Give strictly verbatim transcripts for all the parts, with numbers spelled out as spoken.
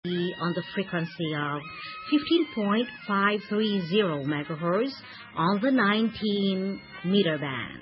on the frequency of fifteen point five three zero megahertz on the nineteen meter band.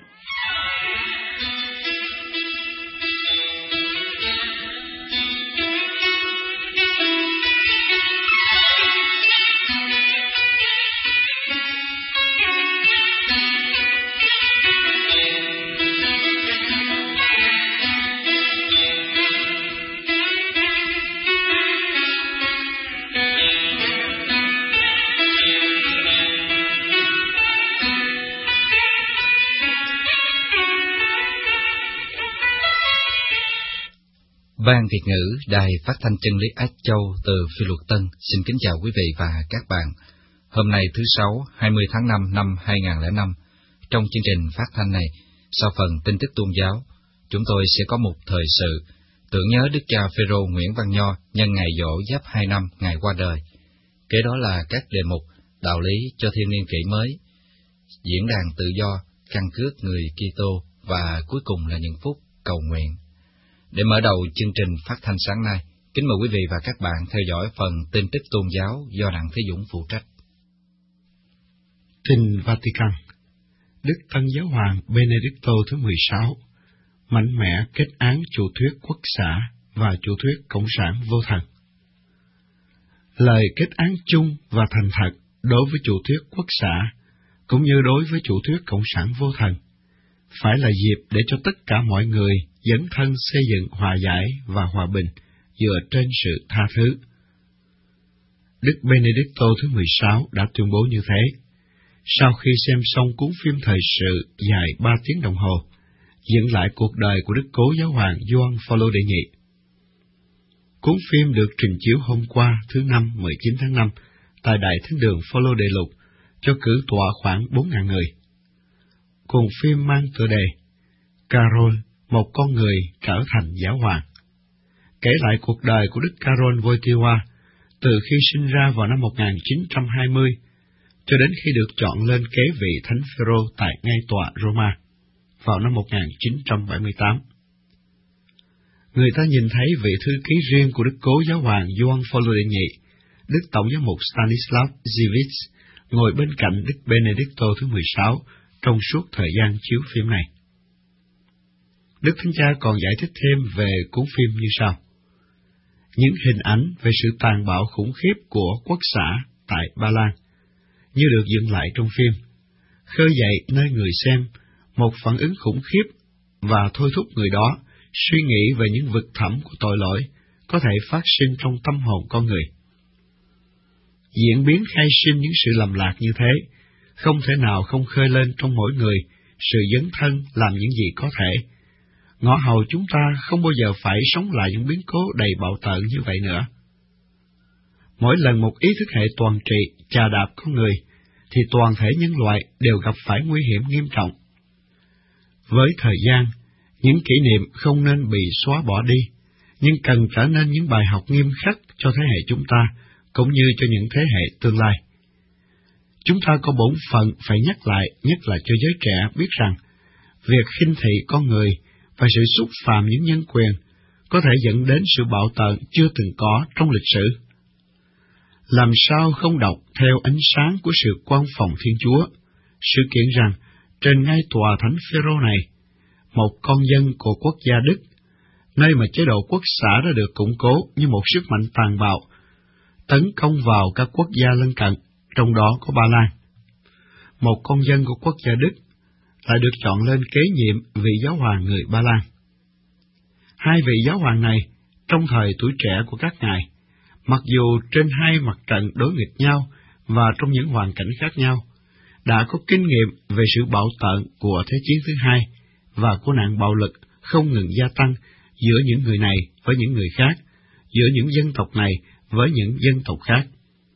Ban Việt ngữ Đài Phát thanh Chân lý Ái Châu từ Phi Luật Tân xin kính chào quý vị và các bạn. Hôm nay thứ Sáu, hai mươi tháng năm năm hai nghìn không trăm lẻ năm, trong chương trình phát thanh này, sau phần tin tức tôn giáo, chúng tôi sẽ có một thời sự tưởng nhớ Đức cha Phêrô Nguyễn Văn Nho nhân ngày giỗ Giáp hai năm ngày qua đời. Kế đó là các đề mục đạo lý cho thiên niên kỷ mới, diễn đàn tự do, căn cước người Kitô và cuối cùng là những phút cầu nguyện. Để mở đầu chương trình phát thanh sáng nay, kính mời quý vị và các bạn theo dõi phần tin tức tôn giáo do Đặng Thế Dũng phụ trách. Tin Vatican. Đức Tân Giáo hoàng Benedicto thứ mười sáu mạnh mẽ kết án chủ thuyết quốc xã và chủ thuyết cộng sản vô thần. Lời kết án chung và thành thật đối với chủ thuyết quốc xã cũng như đối với chủ thuyết cộng sản vô thần phải là dịp để cho tất cả mọi người dấn thân xây dựng hòa giải và hòa bình dựa trên sự tha thứ. Đức Benedicto thứ mười sáu đã tuyên bố như thế, sau khi xem xong cuốn phim thời sự dài ba tiếng đồng hồ, dựng lại cuộc đời của Đức Cố Giáo hoàng Gioan Phaolô đệ nhị. Cuốn phim được trình chiếu hôm qua thứ Năm mười chín tháng năm tại Đại Thánh đường Phaolô đệ lục cho cử tọa khoảng bốn nghìn người. Cuốn phim mang tựa đề Carol, một con người trở thành giáo hoàng, kể lại cuộc đời của Đức Carol Wojtyła từ khi sinh ra vào năm một nghìn chín trăm hai mươi cho đến khi được chọn lên kế vị Thánh Phêrô tại ngay tòa Roma vào năm một nghìn chín trăm bảy mươi tám. Người ta nhìn thấy vị thư ký riêng của Đức Cố Giáo hoàng Gioan Phaolô đệ nhị, Đức Tổng giám mục Stanislav Dziwisz, ngồi bên cạnh Đức Benedicto thứ mười sáu trong suốt thời gian chiếu phim này. Đức Thánh Cha còn giải thích thêm về cuốn phim như sau. Những hình ảnh về sự tàn bạo khủng khiếp của quốc xã tại Ba Lan, như được dựng lại trong phim, khơi dậy nơi người xem một phản ứng khủng khiếp và thôi thúc người đó suy nghĩ về những vực thẳm của tội lỗi có thể phát sinh trong tâm hồn con người. Diễn biến khai sinh những sự lầm lạc như thế không thể nào không khơi lên trong mỗi người sự dấn thân làm những gì có thể, ngõ hầu chúng ta không bao giờ phải sống lại những biến cố đầy bạo tợn như vậy nữa. Mỗi lần một ý thức hệ toàn trị chà đạp con người, thì toàn thể nhân loại đều gặp phải nguy hiểm nghiêm trọng. Với thời gian, những kỷ niệm không nên bị xóa bỏ đi, nhưng cần trở nên những bài học nghiêm khắc cho thế hệ chúng ta, cũng như cho những thế hệ tương lai. Chúng ta có bổn phận phải nhắc lại, nhất là cho giới trẻ biết rằng, việc khinh thị con người và sự xúc phạm những nhân quyền có thể dẫn đến sự bạo tợn chưa từng có trong lịch sử. Làm sao không đọc theo ánh sáng của sự quan phòng Thiên Chúa, sự kiện rằng trên ngay tòa Thánh Phêrô này, một con dân của quốc gia Đức, nơi mà chế độ quốc xã đã được củng cố như một sức mạnh tàn bạo, tấn công vào các quốc gia lân cận, trong đó có Ba Lan. Một con dân của quốc gia Đức lại được chọn lên kế nhiệm vị giáo hoàng người Ba Lan. Hai vị giáo hoàng này, trong thời tuổi trẻ của các ngài, mặc dù trên hai mặt trận đối nghịch nhau và trong những hoàn cảnh khác nhau, đã có kinh nghiệm về sự bạo tợn của Thế chiến thứ hai và của nạn bạo lực không ngừng gia tăng giữa những người này với những người khác, giữa những dân tộc này với những dân tộc khác.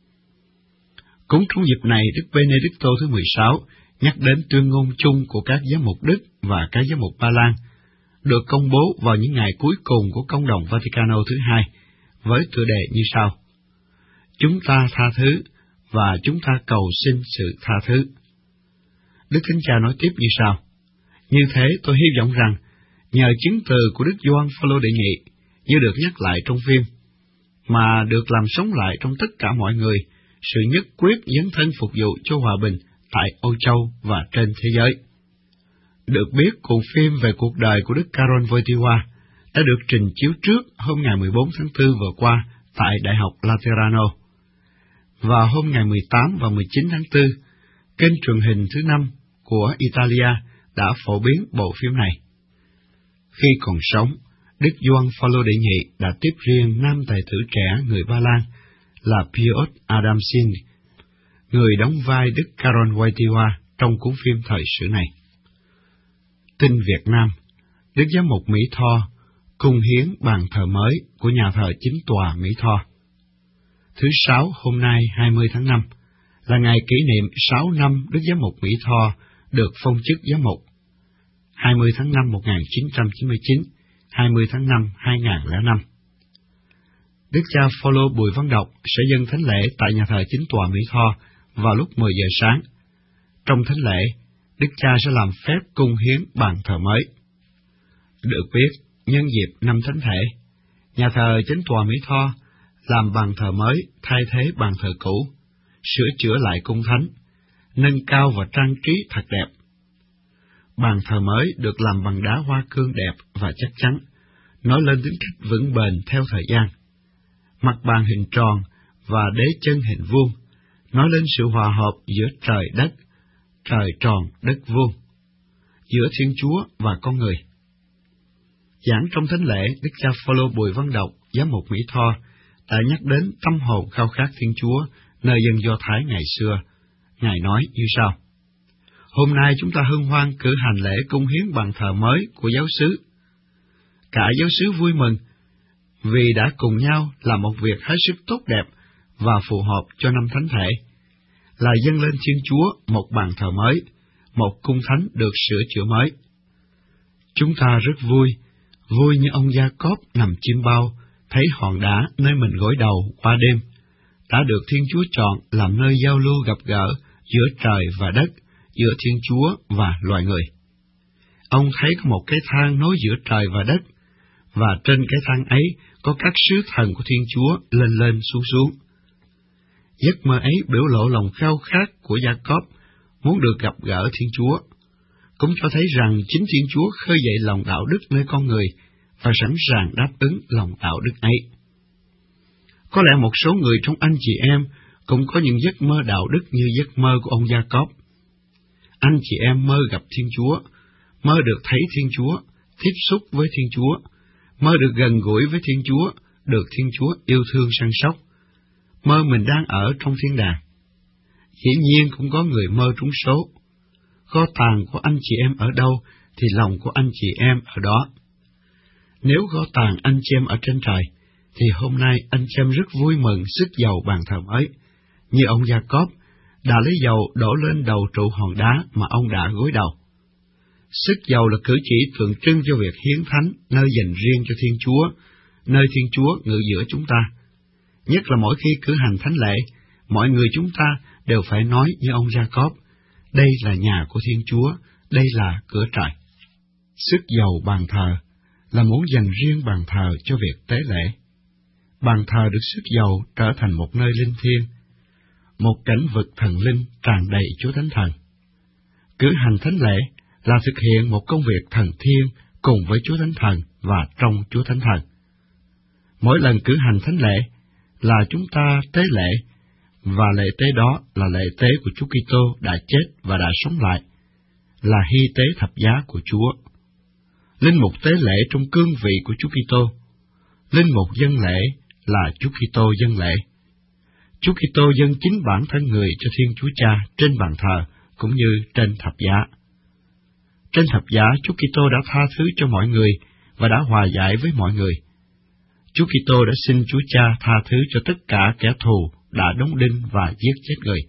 Cũng trong dịp này, Đức Benedicto thứ mười sáu nhắc đến tuyên ngôn chung của các giám mục Đức và các giám mục Ba Lan, được công bố vào những ngày cuối cùng của Công đồng Vaticano thứ hai, với tựa đề như sau: Chúng ta tha thứ và chúng ta cầu xin sự tha thứ. Đức Thánh Cha nói tiếp như sau: Như thế tôi hy vọng rằng, nhờ chứng từ của Đức Gioan Phaolô đệ nhị, như được nhắc lại trong phim, mà được làm sống lại trong tất cả mọi người, sự nhất quyết dấn thân phục vụ cho hòa bình tại Âu Châu và trên thế giới. Được biết, cuộn phim về cuộc đời của Đức Karol Wojtyła đã được trình chiếu trước hôm ngày mười bốn tháng tư vừa qua tại Đại học Laterano. Và hôm ngày mười tám và mười chín tháng tư, kênh truyền hình thứ năm của Italia đã phổ biến bộ phim này. Khi còn sống, Đức Gioan Phaolô đệ nhị đã tiếp riêng nam tài tử trẻ người Ba Lan là Piotr Adamczyk, người đóng vai Đức Karol Wojtyła trong cuốn phim thời sự này. Tin Việt Nam, Đức Giám mục Mỹ Tho cung hiến bàn thờ mới của nhà thờ Chính tòa Mỹ Tho. Thứ Sáu hôm nay hai mươi tháng năm là ngày kỷ niệm sáu năm Đức Giám mục Mỹ Tho được phong chức giám mục, hai mươi tháng năm một nghìn chín trăm chín mươi chín, hai mươi tháng năm hai nghìn không trăm lẻ năm. Đức cha Phaolô Bùi Văn Đọc sẽ dâng thánh lễ tại nhà thờ Chính tòa Mỹ Tho vào lúc mười giờ sáng. Trong thánh lễ, Đức cha sẽ làm phép cung hiến bàn thờ mới. Được biết, nhân dịp năm thánh thể, nhà thờ Chính tòa Mỹ Tho làm bàn thờ mới thay thế bàn thờ cũ, sửa chữa lại cung thánh, nâng cao và trang trí thật đẹp. Bàn thờ mới được làm bằng đá hoa cương đẹp và chắc chắn, nói lên tính cách vững bền theo thời gian. Mặt bàn hình tròn và đế chân hình vuông, nói lên sự hòa hợp giữa trời đất, trời tròn đất vuông, giữa Thiên Chúa và con người. Giảng trong thánh lễ, Đức cha Phaolô Bùi Văn Đọc, giám mục Mỹ Tho, đã nhắc đến tâm hồn khao khát Thiên Chúa nơi dân Do Thái ngày xưa. Ngài nói như sau: Hôm nay chúng ta hân hoan cử hành lễ cung hiến bàn thờ mới của giáo xứ. Cả giáo xứ vui mừng vì đã cùng nhau làm một việc hết sức tốt đẹp và phù hợp cho năm thánh thể, là dâng lên Thiên Chúa một bàn thờ mới, một cung thánh được sửa chữa mới. Chúng ta rất vui, vui như ông Gia-cốp nằm chim bao, thấy hòn đá nơi mình gối đầu qua đêm, đã được Thiên Chúa chọn làm nơi giao lưu gặp gỡ giữa trời và đất, giữa Thiên Chúa và loài người. Ông thấy có một cái thang nối giữa trời và đất, và trên cái thang ấy có các sứ thần của Thiên Chúa lên lên xuống xuống. Giấc mơ ấy biểu lộ lòng khao khát của Gia-cốp muốn được gặp gỡ Thiên Chúa, cũng cho thấy rằng chính Thiên Chúa khơi dậy lòng đạo đức nơi con người và sẵn sàng đáp ứng lòng đạo đức ấy. Có lẽ một số người trong anh chị em cũng có những giấc mơ đạo đức như giấc mơ của ông Gia-cốp. Anh chị em mơ gặp Thiên Chúa, mơ được thấy Thiên Chúa, tiếp xúc với Thiên Chúa, mơ được gần gũi với Thiên Chúa, được Thiên Chúa yêu thương săn sóc, mơ mình đang ở trong thiên đàng. Dĩ nhiên cũng có người mơ trúng số. Kho tàng của anh chị em ở đâu, thì lòng của anh chị em ở đó. Nếu kho tàng anh chị em ở trên trời, thì hôm nay anh chị em rất vui mừng sức dầu bàn thờ mới, như ông Gia-cốp đã lấy dầu đổ lên đầu trụ hòn đá mà ông đã gối đầu. Sức dầu là cử chỉ tượng trưng cho việc hiến thánh nơi dành riêng cho Thiên Chúa, nơi Thiên Chúa ngự giữa chúng ta. Nhất là mỗi khi cử hành thánh lễ, mọi người chúng ta đều phải nói như ông Gia-cốp: đây là nhà của Thiên Chúa, đây là cửa trời. Sức dầu bàn thờ là muốn dành riêng bàn thờ cho việc tế lễ. Bàn thờ được sức dầu trở thành một nơi linh thiêng, một cảnh vực thần linh tràn đầy Chúa Thánh Thần. Cử hành thánh lễ là thực hiện một công việc thần thiêng cùng với Chúa Thánh Thần và trong Chúa Thánh Thần. Mỗi lần cử hành thánh lễ là chúng ta tế lễ, và lễ tế đó là lễ tế của Chúa Kitô đã chết và đã sống lại, là hy tế thập giá của Chúa. Linh mục tế lễ trong cương vị của Chúa Kitô. Linh mục dâng lễ là Chúa Kitô dâng lễ. Chúa Kitô dâng chính bản thân người cho Thiên Chúa Cha trên bàn thờ cũng như trên thập giá. Trên thập giá, Chúa Kitô đã tha thứ cho mọi người và đã hòa giải với mọi người. Chúa Kitô đã xin Chúa Cha tha thứ cho tất cả kẻ thù đã đóng đinh và giết chết người.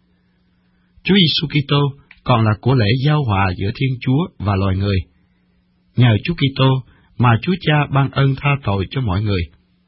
Chúa Giêsu Kitô còn là của lễ giao hòa giữa Thiên Chúa và loài người. Nhờ Chúa Kitô mà Chúa Cha ban ơn tha tội cho mọi người.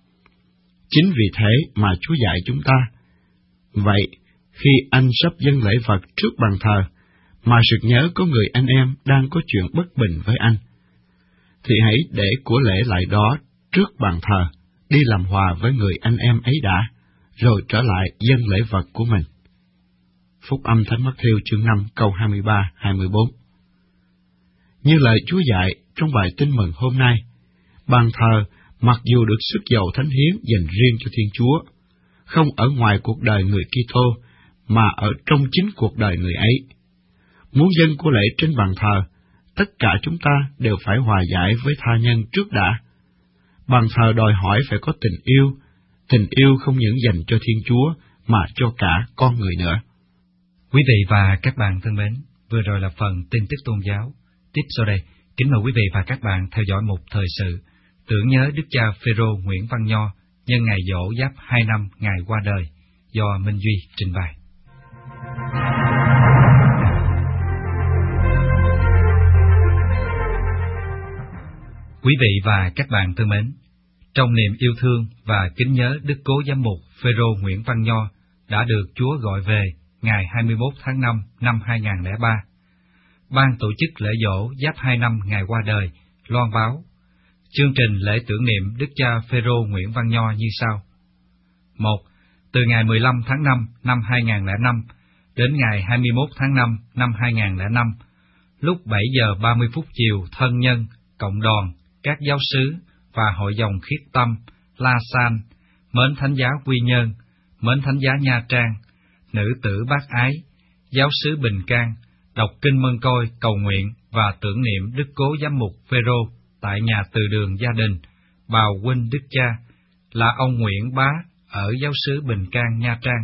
Chính vì thế mà Chúa dạy chúng ta: vậy, khi anh sắp dâng lễ vật trước bàn thờ, mà sực nhớ có người anh em đang có chuyện bất bình với anh, thì hãy để của lễ lại đó trước bàn thờ, đi làm hòa với người anh em ấy đã, rồi trở lại dâng lễ vật của mình. Phúc âm Thánh Mắc-thi-êu chương năm câu hai mươi ba hai mươi bốn. Như lời Chúa dạy trong bài tin mừng hôm nay, bàn thờ mặc dù được sức dầu thánh hiến dành riêng cho Thiên Chúa, không ở ngoài cuộc đời người Kitô mà ở trong chính cuộc đời người ấy. Muốn dâng của lễ trên bàn thờ, tất cả chúng ta đều phải hòa giải với tha nhân trước đã. Bàn thờ đòi hỏi phải có tình yêu, tình yêu không những dành cho Thiên Chúa mà cho cả con người nữa. Quý vị và các bạn thân mến, vừa rồi là phần tin tức tôn giáo. Tiếp sau đây, kính mời quý vị và các bạn theo dõi một thời sự tưởng nhớ Đức cha Phêrô Nguyễn Văn Nho nhân ngày giỗ Giáp hai năm ngày qua đời, do Minh Duy trình bày. Quý vị và các bạn thân mến, trong niềm yêu thương và kính nhớ Đức Cố Giám mục Phêrô Nguyễn Văn Nho đã được Chúa gọi về ngày hai mươi mốt tháng năm năm hai nghìn không trăm lẻ ba, ban tổ chức lễ giỗ Giáp hai năm ngày qua đời loan báo chương trình lễ tưởng niệm Đức cha Phêrô Nguyễn Văn Nho như sau. một. Từ ngày mười lăm tháng năm năm hai nghìn không trăm lẻ năm đến ngày hai mươi mốt tháng năm năm hai nghìn không trăm lẻ năm, lúc bảy giờ ba mươi phút chiều, thân nhân, cộng đoàn, các giáo xứ và hội dòng Khiết Tâm, La San, Mến Thánh giá Quy Nhơn, Mến Thánh giá Nha Trang, Nữ tử Bác Ái, giáo xứ Bình Can, đọc kinh Mân Côi, cầu nguyện và tưởng niệm Đức Cố Giám mục Phêrô tại nhà từ đường gia đình Bào Huynh Đức Cha là ông Nguyễn Bá ở giáo xứ Bình Can, Nha Trang.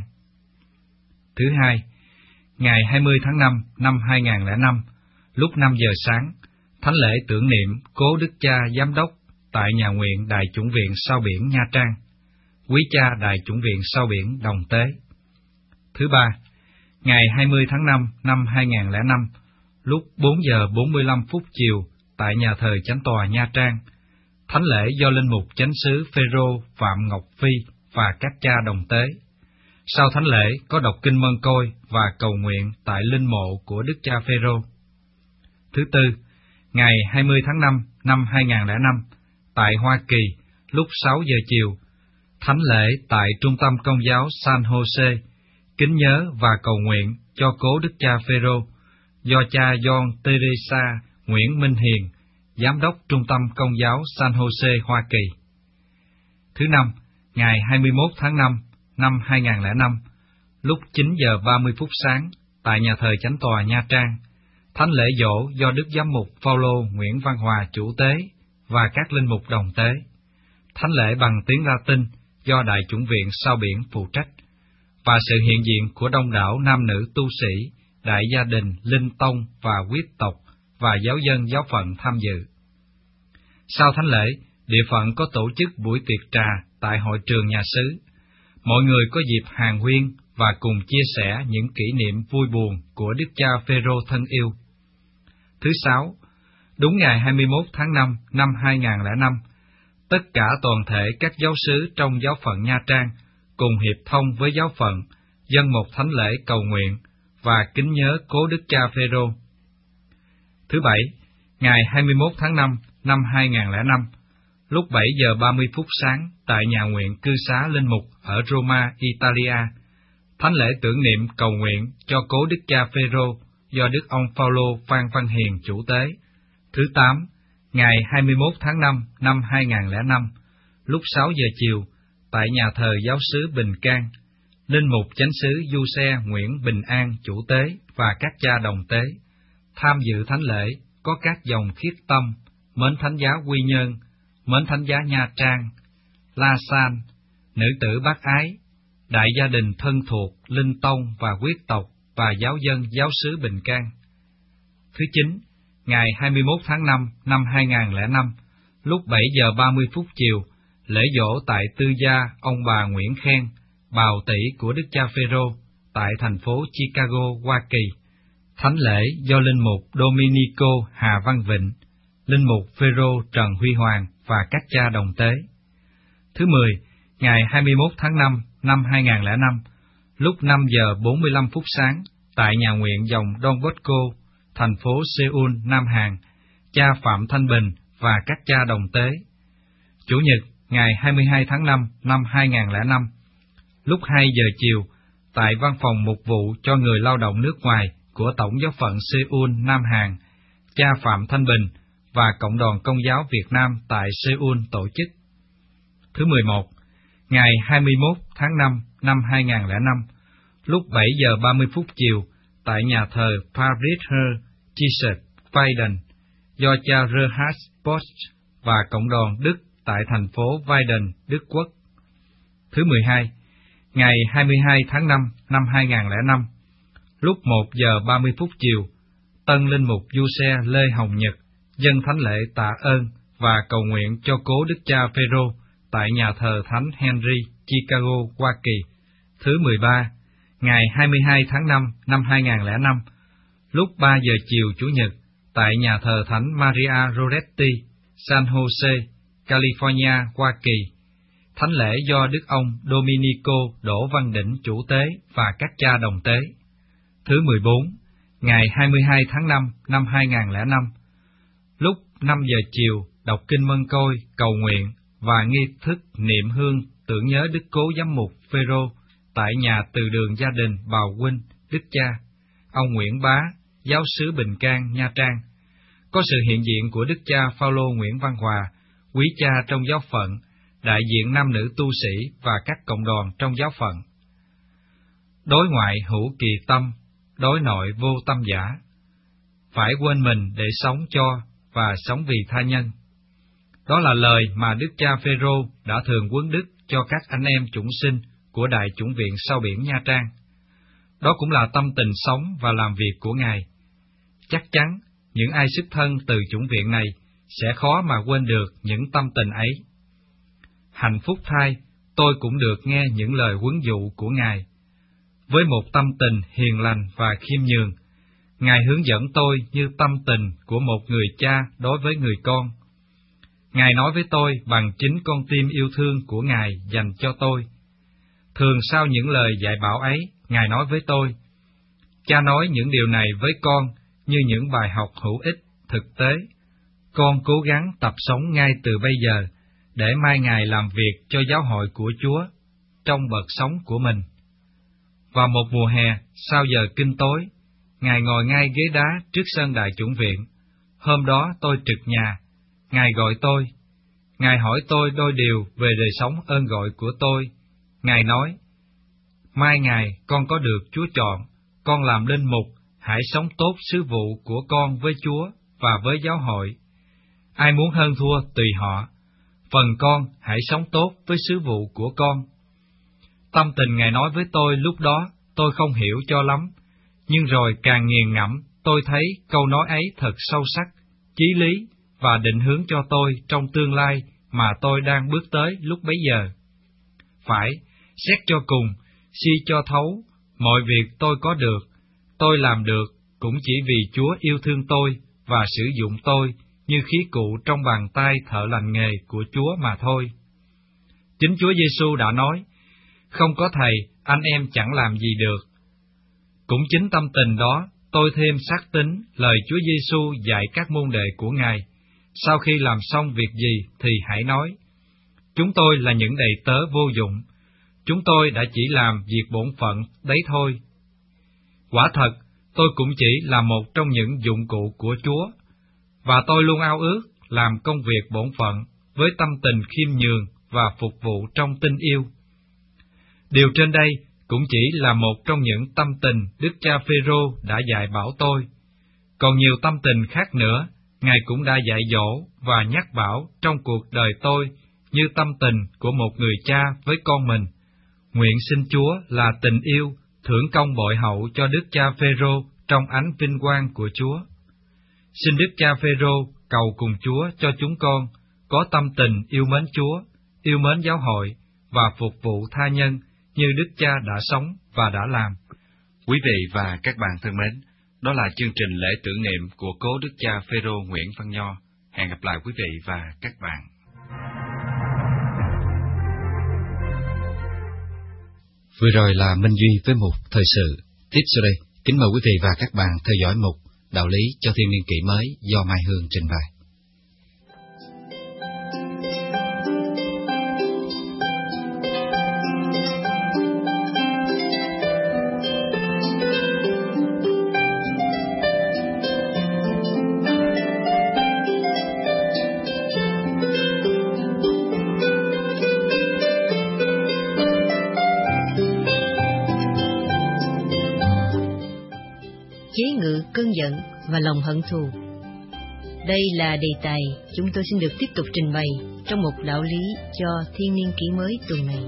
Thứ hai, ngày hai mươi tháng năm năm hai nghìn không trăm lẻ năm, lúc năm giờ sáng, thánh lễ tưởng niệm Cố Đức Cha Giám đốc tại nhà nguyện Đại Chủng viện Sao Biển Nha Trang, Quý Cha Đại Chủng viện Sao Biển Đồng Tế. Thứ ba, ngày hai mươi tháng năm năm hai nghìn không trăm lẻ năm, lúc bốn giờ bốn mươi lăm phút chiều tại nhà thờ Chánh tòa Nha Trang, thánh lễ do linh mục chánh xứ Phêrô Phạm Ngọc Phi và các cha đồng tế. Sau thánh lễ có đọc kinh Mân Côi và cầu nguyện tại linh mộ của Đức cha Phêrô. Thứ tư, ngày hai mươi tháng năm năm hai nghìn không trăm lẻ năm, tại Hoa Kỳ, lúc sáu giờ chiều, thánh lễ tại Trung tâm Công giáo San Jose, kính nhớ và cầu nguyện cho Cố Đức cha Phêrô, do cha John Teresa Nguyễn Minh Hiền, Giám đốc Trung tâm Công giáo San Jose, Hoa Kỳ. Thứ năm, ngày hai mươi mốt tháng năm năm hai nghìn không trăm lẻ năm, lúc chín giờ ba mươi phút sáng, tại nhà thờ Chánh tòa Nha Trang, thánh lễ giỗ do Đức Giám mục Phaolô Nguyễn Văn Hòa chủ tế và các linh mục đồng tế. Thánh lễ bằng tiếng Latin do Đại Chủng viện Sao Biển phụ trách, và sự hiện diện của đông đảo nam nữ tu sĩ, đại gia đình, linh tông và huyết tộc và giáo dân giáo phận tham dự. Sau thánh lễ, địa phận có tổ chức buổi tiệc trà tại hội trường nhà xứ. Mọi người có dịp hàn huyên và cùng chia sẻ những kỷ niệm vui buồn của Đức cha Phêrô thân yêu. Thứ sáu, đúng ngày hai mươi mốt tháng năm năm hai nghìn không trăm lẻ năm, tất cả toàn thể các giáo xứ trong giáo phận Nha Trang cùng hiệp thông với giáo phận dâng một thánh lễ cầu nguyện và kính nhớ Cố Đức cha Phêrô. Thứ bảy, ngày hai mươi mốt tháng năm năm hai nghìn không trăm lẻ năm, lúc bảy giờ ba mươi phút sáng tại nhà nguyện cư xá linh mục ở Roma, Italia, thánh lễ tưởng niệm cầu nguyện cho Cố Đức cha Phêrô do Đức ông Phaolô Phan Văn Hiền chủ tế. Thứ tám, ngày hai mươi mốt tháng năm năm hai nghìn không trăm lẻ năm, lúc sáu giờ chiều, tại nhà thờ giáo xứ Bình Can, linh mục chánh xứ Du Xe Nguyễn Bình An chủ tế và các cha đồng tế. Tham dự thánh lễ có các dòng Khiết Tâm, Mến Thánh giá Quy Nhơn, Mến Thánh giá Nha Trang, La San, Nữ tử Bác Ái, đại gia đình thân thuộc, linh tông và huyết tộc và giáo dân giáo xứ Bình Can. Thứ chín, ngày hai mươi mốt tháng năm năm hai nghìn không trăm lẻ năm, lúc bảy giờ ba mươi phút chiều, lễ giỗ tại tư gia ông bà Nguyễn Khen, bào tỷ của Đức cha Phêrô tại thành phố Chicago, Hoa Kỳ. Thánh lễ do linh mục Dominico Hà Văn Vịnh, linh mục Phêrô Trần Huy Hoàng và các cha đồng tế. Thứ mười, ngày hai mươi mốt tháng năm năm hai nghìn không trăm lẻ năm, lúc năm giờ bốn mươi lăm phút sáng, tại nhà nguyện dòng Don Bosco, thành phố Seoul, Nam Hàn, cha Phạm Thanh Bình và các cha đồng tế. Chủ nhật, ngày hai mươi hai tháng năm năm hai nghìn lẻ năm, lúc hai giờ chiều, tại văn phòng mục vụ cho người lao động nước ngoài của Tổng giáo phận Seoul, Nam Hàn, cha Phạm Thanh Bình và Cộng đoàn Công giáo Việt Nam tại Seoul tổ chức. Thứ mười một, ngày hai mươi mốt tháng năm năm hai nghìn lẻ năm, lúc bảy giờ ba mươi phút chiều, tại nhà thờ Paris Jesus Weiden, do cha Gerhard Post và Cộng đoàn Đức tại thành phố Weiden, Đức Quốc. Thứ mười hai, ngày hai mươi hai tháng năm năm hai nghìn lẻ năm, lúc một giờ ba mươi phút chiều, Tân Linh Mục Du Xe Lê Hồng Nhật dâng thánh lễ tạ ơn và cầu nguyện cho cố Đức cha Phêrô tại nhà thờ Thánh Henry, Chicago, Hoa Kỳ. Thứ mười ba, ngày hai mươi hai tháng năm năm hai nghìn lẻ năm, lúc ba giờ chiều Chủ nhật, tại nhà thờ Thánh Maria Loretti, San Jose, California, Hoa Kỳ. Thánh lễ do Đức ông Dominico Đỗ Văn Đỉnh chủ tế và các cha đồng tế. Thứ mười bốn, ngày hai mươi hai tháng năm năm hai nghìn lẻ năm, lúc năm giờ chiều, đọc kinh mân côi, cầu nguyện và nghi thức niệm hương tưởng nhớ Đức Cố Giám mục Phêrô tại nhà từ đường gia đình Bào Huynh, Đức cha, ông Nguyễn Bá, giáo sứ Bình Can, Nha Trang. Có sự hiện diện của Đức cha Phaolô Nguyễn Văn Hòa, quý cha trong giáo phận, đại diện nam nữ tu sĩ và các cộng đoàn trong giáo phận. Đối ngoại hữu kỳ tâm, đối nội vô tâm giả. Phải quên mình để sống cho và sống vì tha nhân. Đó là lời mà Đức cha Phêrô đã thường huấn đức cho các anh em chủng sinh của Đại chủng viện Sao Biển Nha Trang. Đó cũng là tâm tình sống và làm việc của Ngài. Chắc chắn, những ai xuất thân từ chủng viện này sẽ khó mà quên được những tâm tình ấy. Hạnh phúc thay, tôi cũng được nghe những lời huấn dụ của Ngài. Với một tâm tình hiền lành và khiêm nhường, Ngài hướng dẫn tôi như tâm tình của một người cha đối với người con. Ngài nói với tôi bằng chính con tim yêu thương của Ngài dành cho tôi. Thường sau những lời dạy bảo ấy, Ngài nói với tôi, cha nói những điều này với con như những bài học hữu ích, thực tế. Con cố gắng tập sống ngay từ bây giờ, để mai Ngài làm việc cho giáo hội của Chúa trong bậc sống của mình. Vào một mùa hè, sau giờ kinh tối, Ngài ngồi ngay ghế đá trước sân Đại chủng viện. Hôm đó tôi trực nhà, Ngài gọi tôi. Ngài hỏi tôi đôi điều về đời sống ơn gọi của tôi. Ngài nói, mai Ngài con có được Chúa chọn, con làm linh mục, hãy sống tốt sứ vụ của con với Chúa và với giáo hội. Ai muốn hơn thua tùy họ, phần con hãy sống tốt với sứ vụ của con. Tâm tình Ngài nói với tôi lúc đó, tôi không hiểu cho lắm, nhưng rồi càng nghiền ngẫm, tôi thấy câu nói ấy thật sâu sắc, chí lý và định hướng cho tôi trong tương lai mà tôi đang bước tới lúc bấy giờ. Phải, xét cho cùng, suy cho thấu, mọi việc tôi có được, tôi làm được cũng chỉ vì Chúa yêu thương tôi và sử dụng tôi như khí cụ trong bàn tay thợ lành nghề của Chúa mà thôi. Chính Chúa Giêsu đã nói, không có Thầy, anh em chẳng làm gì được. Cũng chính tâm tình đó, tôi thêm xác tín lời Chúa Giêsu dạy các môn đệ của Ngài. Sau khi làm xong việc gì thì hãy nói, chúng tôi là những đầy tớ vô dụng, chúng tôi đã chỉ làm việc bổn phận đấy thôi. Quả thật, tôi cũng chỉ là một trong những dụng cụ của Chúa, và tôi luôn ao ước làm công việc bổn phận với tâm tình khiêm nhường và phục vụ trong tình yêu. Điều trên đây cũng chỉ là một trong những tâm tình Đức cha Phêrô đã dạy bảo tôi. Còn nhiều tâm tình khác nữa, Ngài cũng đã dạy dỗ và nhắc bảo trong cuộc đời tôi như tâm tình của một người cha với con mình. Nguyện xin Chúa là tình yêu, thưởng công bội hậu cho Đức cha Phêrô trong ánh vinh quang của Chúa. Xin Đức cha Phêrô cầu cùng Chúa cho chúng con có tâm tình yêu mến Chúa, yêu mến giáo hội và phục vụ tha nhân như Đức cha đã sống và đã làm. Quý vị và các bạn thân mến, đó là chương trình lễ tưởng niệm của cố Đức cha Phêrô Nguyễn Văn Nho. Hẹn gặp lại quý vị và các bạn. Vừa rồi là Minh Duy với mục thời sự. Tiếp sau đây, kính mời quý vị và các bạn theo dõi mục Đạo lý cho thiên niên kỷ mới do Mai Hương trình bày. cơn giận và lòng hận thù. Đây là đề tài chúng tôi xin được tiếp tục trình bày trong một đạo lý cho thiên niên kỷ mới tuần này.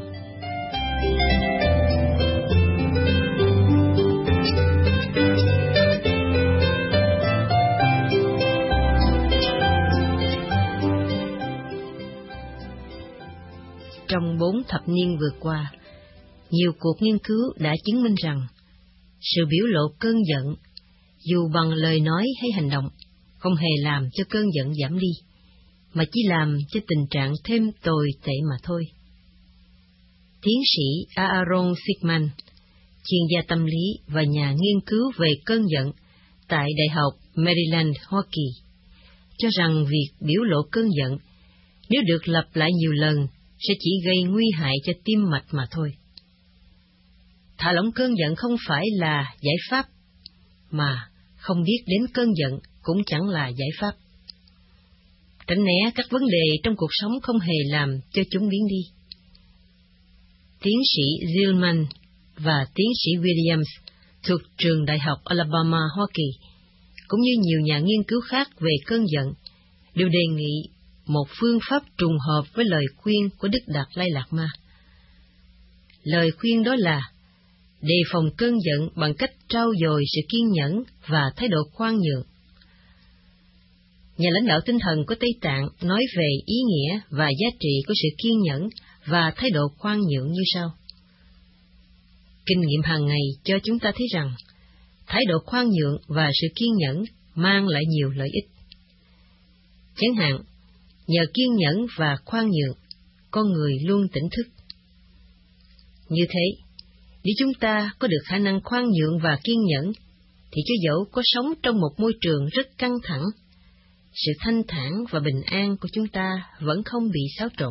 Trong bốn thập niên vừa qua, nhiều cuộc nghiên cứu đã chứng minh rằng sự biểu lộ cơn giận, dù bằng lời nói hay hành động, không hề làm cho cơn giận giảm đi, mà chỉ làm cho tình trạng thêm tồi tệ mà thôi. Tiến sĩ Aaron Sigman, chuyên gia tâm lý và nhà nghiên cứu về cơn giận tại Đại học Maryland, Hoa Kỳ, cho rằng việc biểu lộ cơn giận, nếu được lặp lại nhiều lần, sẽ chỉ gây nguy hại cho tim mạch mà thôi. Thả lỏng cơn giận không phải là giải pháp, mà không biết đến cơn giận cũng chẳng là giải pháp. Tránh né các vấn đề trong cuộc sống không hề làm cho chúng biến đi. Tiến sĩ Zillman và tiến sĩ Williams thuộc trường Đại học Alabama, Hoa Kỳ, cũng như nhiều nhà nghiên cứu khác về cơn giận, đều đề nghị một phương pháp trùng hợp với lời khuyên của Đức Đạt Lai Lạt Ma. Lời khuyên đó là đề phòng cơn giận bằng cách trau dồi sự kiên nhẫn và thái độ khoan nhượng. Nhà lãnh đạo tinh thần của Tây Tạng nói về ý nghĩa và giá trị của sự kiên nhẫn và thái độ khoan nhượng như sau. Kinh nghiệm hàng ngày cho chúng ta thấy rằng thái độ khoan nhượng và sự kiên nhẫn mang lại nhiều lợi ích. Chẳng hạn, nhờ kiên nhẫn và khoan nhượng, con người luôn tỉnh thức. Như thế, nếu chúng ta có được khả năng khoan nhượng và kiên nhẫn, thì cho dẫu có sống trong một môi trường rất căng thẳng, sự thanh thản và bình an của chúng ta vẫn không bị xáo trộn.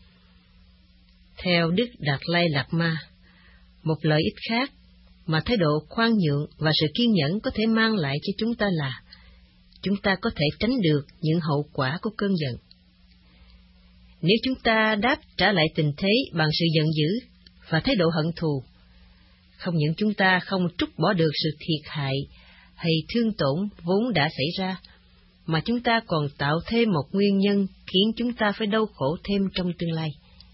Theo Đức Đạt Lai Lạt Ma, một lợi ích khác mà thái độ khoan nhượng và sự kiên nhẫn có thể mang lại cho chúng ta là chúng ta có thể tránh được những hậu quả của cơn giận. Nếu chúng ta đáp trả lại tình thế bằng sự giận dữ và thái độ hận thù, không những chúng ta không trút bỏ được sự thiệt hại hay thương tổn vốn đã xảy ra, mà chúng ta còn tạo thêm một nguyên nhân khiến chúng ta phải đau khổ thêm trong tương lai.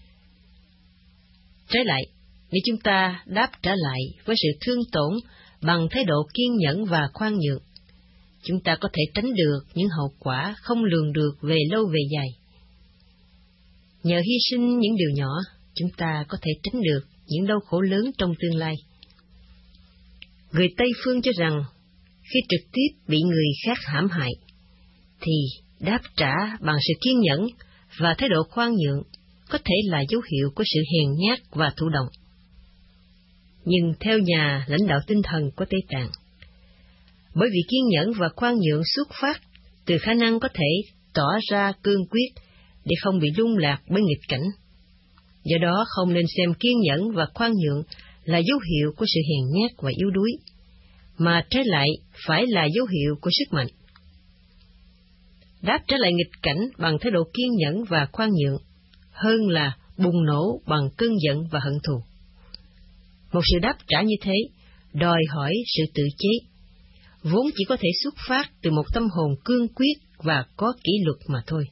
Trái lại, nếu chúng ta đáp trả lại với sự thương tổn bằng thái độ kiên nhẫn và khoan nhượng, chúng ta có thể tránh được những hậu quả không lường được về lâu về dài. Nhờ hy sinh những điều nhỏ, chúng ta có thể tránh được những đau khổ lớn trong tương lai. Người Tây phương cho rằng, khi trực tiếp bị người khác hãm hại, thì đáp trả bằng sự kiên nhẫn và thái độ khoan nhượng có thể là dấu hiệu của sự hèn nhát và thụ động. Nhưng theo nhà lãnh đạo tinh thần của Tây Tạng, bởi vì kiên nhẫn và khoan nhượng xuất phát từ khả năng có thể tỏ ra cương quyết để không bị lung lạc bởi nghịch cảnh, do đó không nên xem kiên nhẫn và khoan nhượng là dấu hiệu của sự hèn nhát và yếu đuối, mà trái lại phải là dấu hiệu của sức mạnh. Đáp trả lại nghịch cảnh bằng thái độ kiên nhẫn và khoan nhượng hơn là bùng nổ bằng cơn giận và hận thù. Một sự đáp trả như thế đòi hỏi sự tự chế, vốn chỉ có thể xuất phát từ một tâm hồn cương quyết và có kỷ luật mà thôi.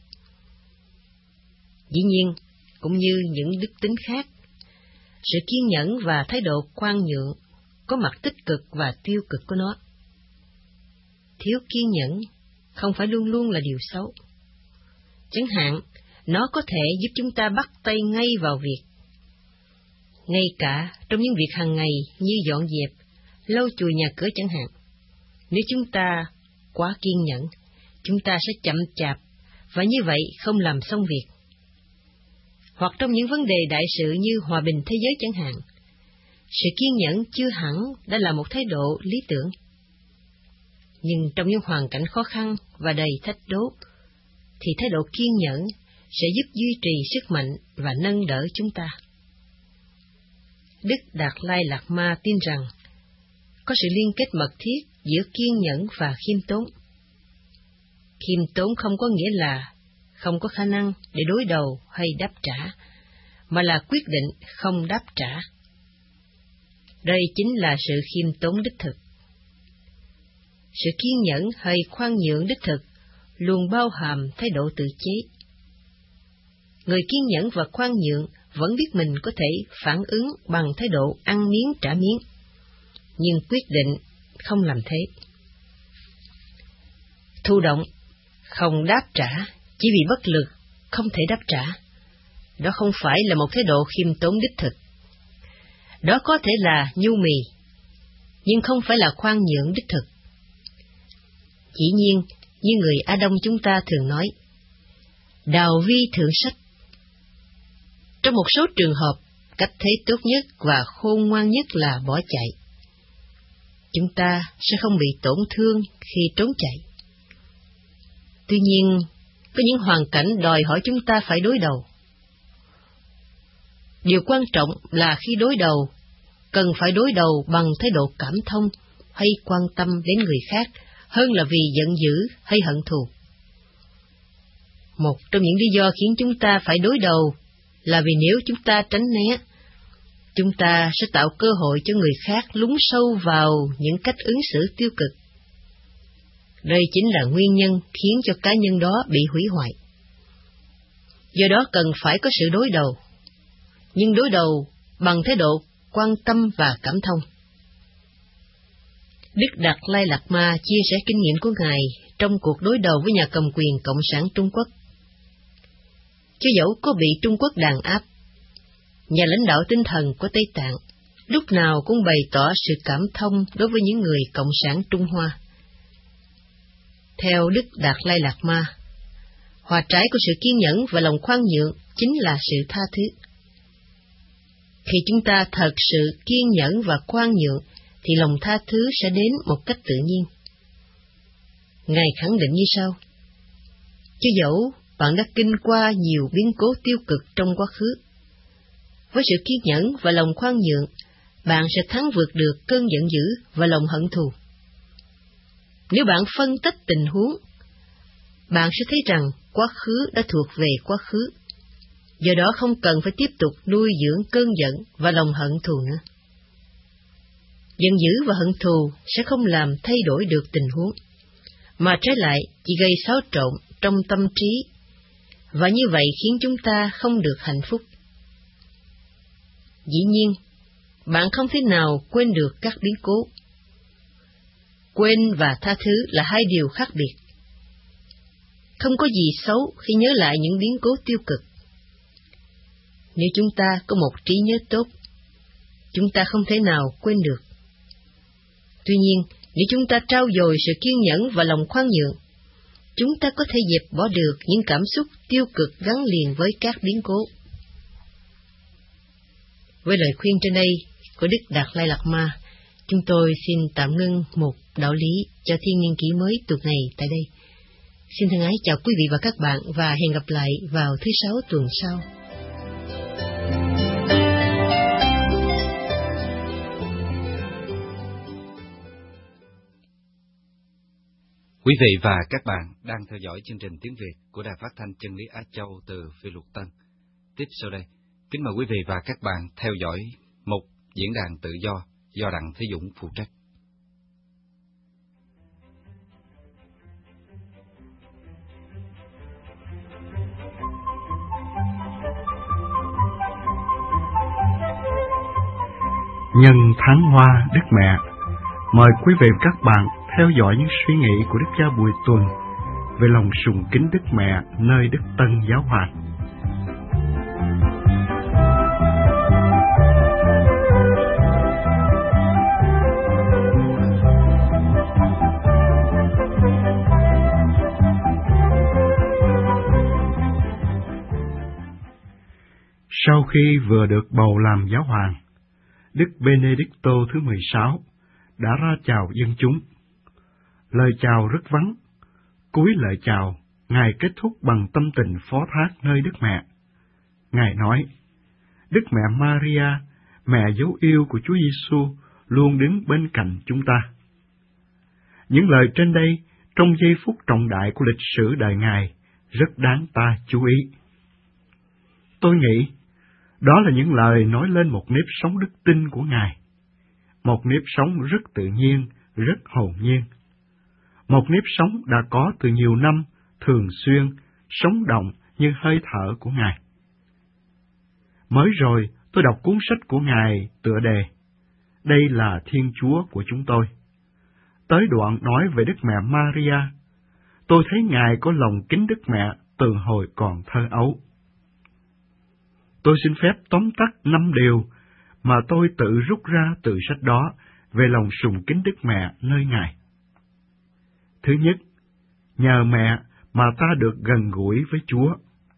Dĩ nhiên, cũng như những đức tính khác, sự kiên nhẫn và thái độ khoan nhượng có mặt tích cực và tiêu cực của nó. Thiếu kiên nhẫn không phải luôn luôn là điều xấu. Chẳng hạn, nó có thể giúp chúng ta bắt tay ngay vào việc. Ngay cả trong những việc hàng ngày như dọn dẹp, lau chùi nhà cửa chẳng hạn. Nếu chúng ta quá kiên nhẫn, chúng ta sẽ chậm chạp và như vậy không làm xong việc. Hoặc trong những vấn đề đại sự như hòa bình thế giới chẳng hạn, sự kiên nhẫn chưa hẳn đã là một thái độ lý tưởng. Nhưng trong những hoàn cảnh khó khăn và đầy thách đố, thì thái độ kiên nhẫn sẽ giúp duy trì sức mạnh và nâng đỡ chúng ta. Đức Đạt Lai Lạt Ma tin rằng có sự liên kết mật thiết giữa kiên nhẫn và khiêm tốn. Khiêm tốn không có nghĩa là không có khả năng để đối đầu hay đáp trả, mà là quyết định không đáp trả. Đây chính là sự khiêm tốn đích thực. Sự kiên nhẫn hay khoan nhượng đích thực luôn bao hàm thái độ tự chế. Người kiên nhẫn và khoan nhượng vẫn biết mình có thể phản ứng bằng thái độ ăn miếng trả miếng, nhưng quyết định không làm thế. Thụ động, không đáp trả, chỉ vì bất lực, không thể đáp trả. Đó không phải là một thái độ khiêm tốn đích thực. Đó có thể là nhu mì, nhưng không phải là khoan nhượng đích thực. Chỉ nhiên, như người Á Đông chúng ta thường nói, đào vi thượng sách. Trong một số trường hợp, cách thế tốt nhất và khôn ngoan nhất là bỏ chạy. Chúng ta sẽ không bị tổn thương khi trốn chạy. Tuy nhiên, có những hoàn cảnh đòi hỏi chúng ta phải đối đầu. Điều quan trọng là khi đối đầu, cần phải đối đầu bằng thái độ cảm thông hay quan tâm đến người khác hơn là vì giận dữ hay hận thù. Một trong những lý do khiến chúng ta phải đối đầu là vì nếu chúng ta tránh né, chúng ta sẽ tạo cơ hội cho người khác lún sâu vào những cách ứng xử tiêu cực. Đây chính là nguyên nhân khiến cho cá nhân đó bị hủy hoại. Do đó cần phải có sự đối đầu, nhưng đối đầu bằng thái độ quan tâm và cảm thông. Đức Đạt Lai Lạt Ma chia sẻ kinh nghiệm của Ngài trong cuộc đối đầu với nhà cầm quyền Cộng sản Trung Quốc. Cho dẫu có bị Trung Quốc đàn áp, nhà lãnh đạo tinh thần của Tây Tạng lúc nào cũng bày tỏ sự cảm thông đối với những người Cộng sản Trung Hoa. Theo Đức Đạt Lai Lạt Ma, hòa trái của sự kiên nhẫn và lòng khoan nhượng chính là sự tha thứ. Khi chúng ta thật sự kiên nhẫn và khoan nhượng, thì lòng tha thứ sẽ đến một cách tự nhiên. Ngài khẳng định như sau: cho dẫu bạn đã kinh qua nhiều biến cố tiêu cực trong quá khứ, với sự kiên nhẫn và lòng khoan nhượng, bạn sẽ thắng vượt được cơn giận dữ và lòng hận thù. Nếu bạn phân tích tình huống, bạn sẽ thấy rằng quá khứ đã thuộc về quá khứ, do đó không cần phải tiếp tục nuôi dưỡng cơn giận và lòng hận thù nữa. Giận dữ và hận thù sẽ không làm thay đổi được tình huống, mà trái lại chỉ gây xáo trộn trong tâm trí, và như vậy khiến chúng ta không được hạnh phúc. Dĩ nhiên, bạn không thể nào quên được các biến cố. Quên và tha thứ là hai điều khác biệt. Không có gì xấu khi nhớ lại những biến cố tiêu cực. Nếu chúng ta có một trí nhớ tốt, chúng ta không thể nào quên được. Tuy nhiên, nếu chúng ta trau dồi sự kiên nhẫn và lòng khoan nhượng, chúng ta có thể dẹp bỏ được những cảm xúc tiêu cực gắn liền với các biến cố. Với lời khuyên trên đây của Đức Đạt Lai Lạt Ma, chúng tôi xin tạm ngưng một đạo lý cho Thiên Niên Kỷ mới tuần này tại đây. Xin thân ái chào quý vị và các bạn và hẹn gặp lại vào thứ Sáu tuần sau. Quý vị và các bạn đang theo dõi chương trình tiếng Việt của Đài Phát thanh Chân lý Á Châu từ Phi Luật Tân. Tiếp sau đây, kính mời quý vị và các bạn theo dõi mục Diễn đàn Tự do do Đặng Thế Dũng phụ trách. Nhân tháng Hoa Đức Mẹ, mời quý vị và các bạn theo dõi những suy nghĩ của Đức cha Bùi Tuần về lòng sùng kính Đức Mẹ nơi Đức Tân Giáo Hoàng. Sau khi vừa được bầu làm giáo hoàng, Đức Benedicto thứ mười sáu đã ra chào dân chúng. Lời chào rất vắn. Cuối lời chào, Ngài kết thúc bằng tâm tình phó thác nơi Đức Mẹ. Ngài nói: Đức Mẹ Maria, mẹ dấu yêu của Chúa Giêsu, luôn đứng bên cạnh chúng ta. Những lời trên đây, trong giây phút trọng đại của lịch sử đời Ngài, rất đáng ta chú ý. Tôi nghĩ, đó là những lời nói lên một nếp sống đức tin của Ngài, một nếp sống rất tự nhiên, rất hồn nhiên. một nếp sống đã có từ nhiều năm, thường xuyên, sống động như hơi thở của Ngài. Mới rồi, tôi đọc cuốn sách của Ngài tựa đề, Đây là Thiên Chúa của chúng tôi. Tới đoạn nói về Đức Mẹ Maria, tôi thấy Ngài có lòng kính Đức Mẹ từ hồi còn thơ ấu. Tôi xin phép tóm tắt năm điều mà tôi tự rút ra từ sách đó về lòng sùng kính Đức Mẹ nơi Ngài. Thứ nhất, nhờ mẹ mà ta được gần gũi với Chúa.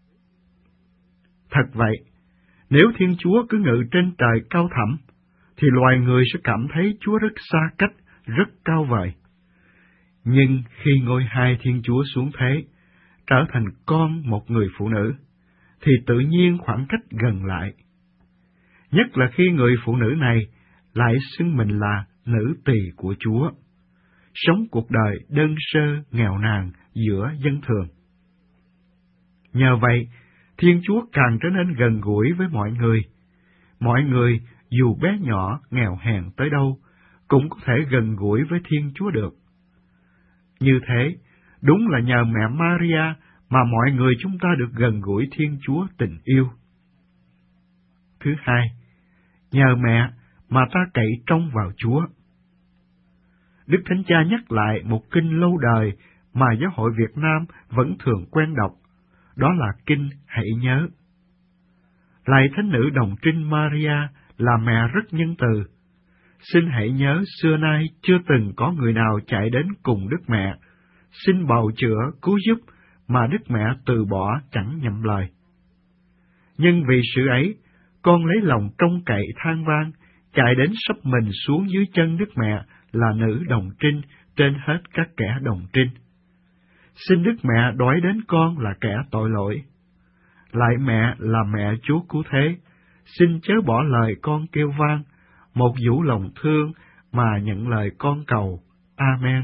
Thật vậy, nếu Thiên Chúa cứ ngự trên trời cao thẳm, thì loài người sẽ cảm thấy Chúa rất xa cách, rất cao vời. Nhưng khi ngôi hai Thiên Chúa xuống thế, trở thành con một người phụ nữ, thì tự nhiên khoảng cách gần lại. Nhất là khi người phụ nữ này lại xưng mình là nữ tỳ của Chúa, sống cuộc đời đơn sơ, nghèo nàn giữa dân thường. Nhờ vậy, Thiên Chúa càng trở nên gần gũi với mọi người. Mọi người, dù bé nhỏ, nghèo hèn tới đâu, cũng có thể gần gũi với Thiên Chúa được. Như thế, đúng là nhờ mẹ Maria mà mọi người chúng ta được gần gũi Thiên Chúa tình yêu. Thứ hai, nhờ mẹ mà ta cậy trông vào Chúa. Đức Thánh Cha nhắc lại một kinh lâu đời mà Giáo hội Việt Nam vẫn thường quen đọc, đó là kinh Hãy Nhớ. Lạy Thánh Nữ Đồng Trinh Maria là mẹ rất nhân từ. Xin hãy nhớ xưa nay chưa từng có người nào chạy đến cùng Đức Mẹ, xin bào chữa, cứu giúp, mà Đức Mẹ từ bỏ chẳng nhậm lời. Nhưng vì sự ấy, con lấy lòng trông cậy than vang, chạy đến sắp mình xuống dưới chân Đức Mẹ là nữ đồng trinh trên hết các kẻ đồng trinh. Xin Đức Mẹ đói đến con là kẻ tội lỗi. Lại mẹ là mẹ Chúa Cứu Thế, xin chớ bỏ lời con kêu vang, một vũ lòng thương mà nhận lời con cầu. Amen.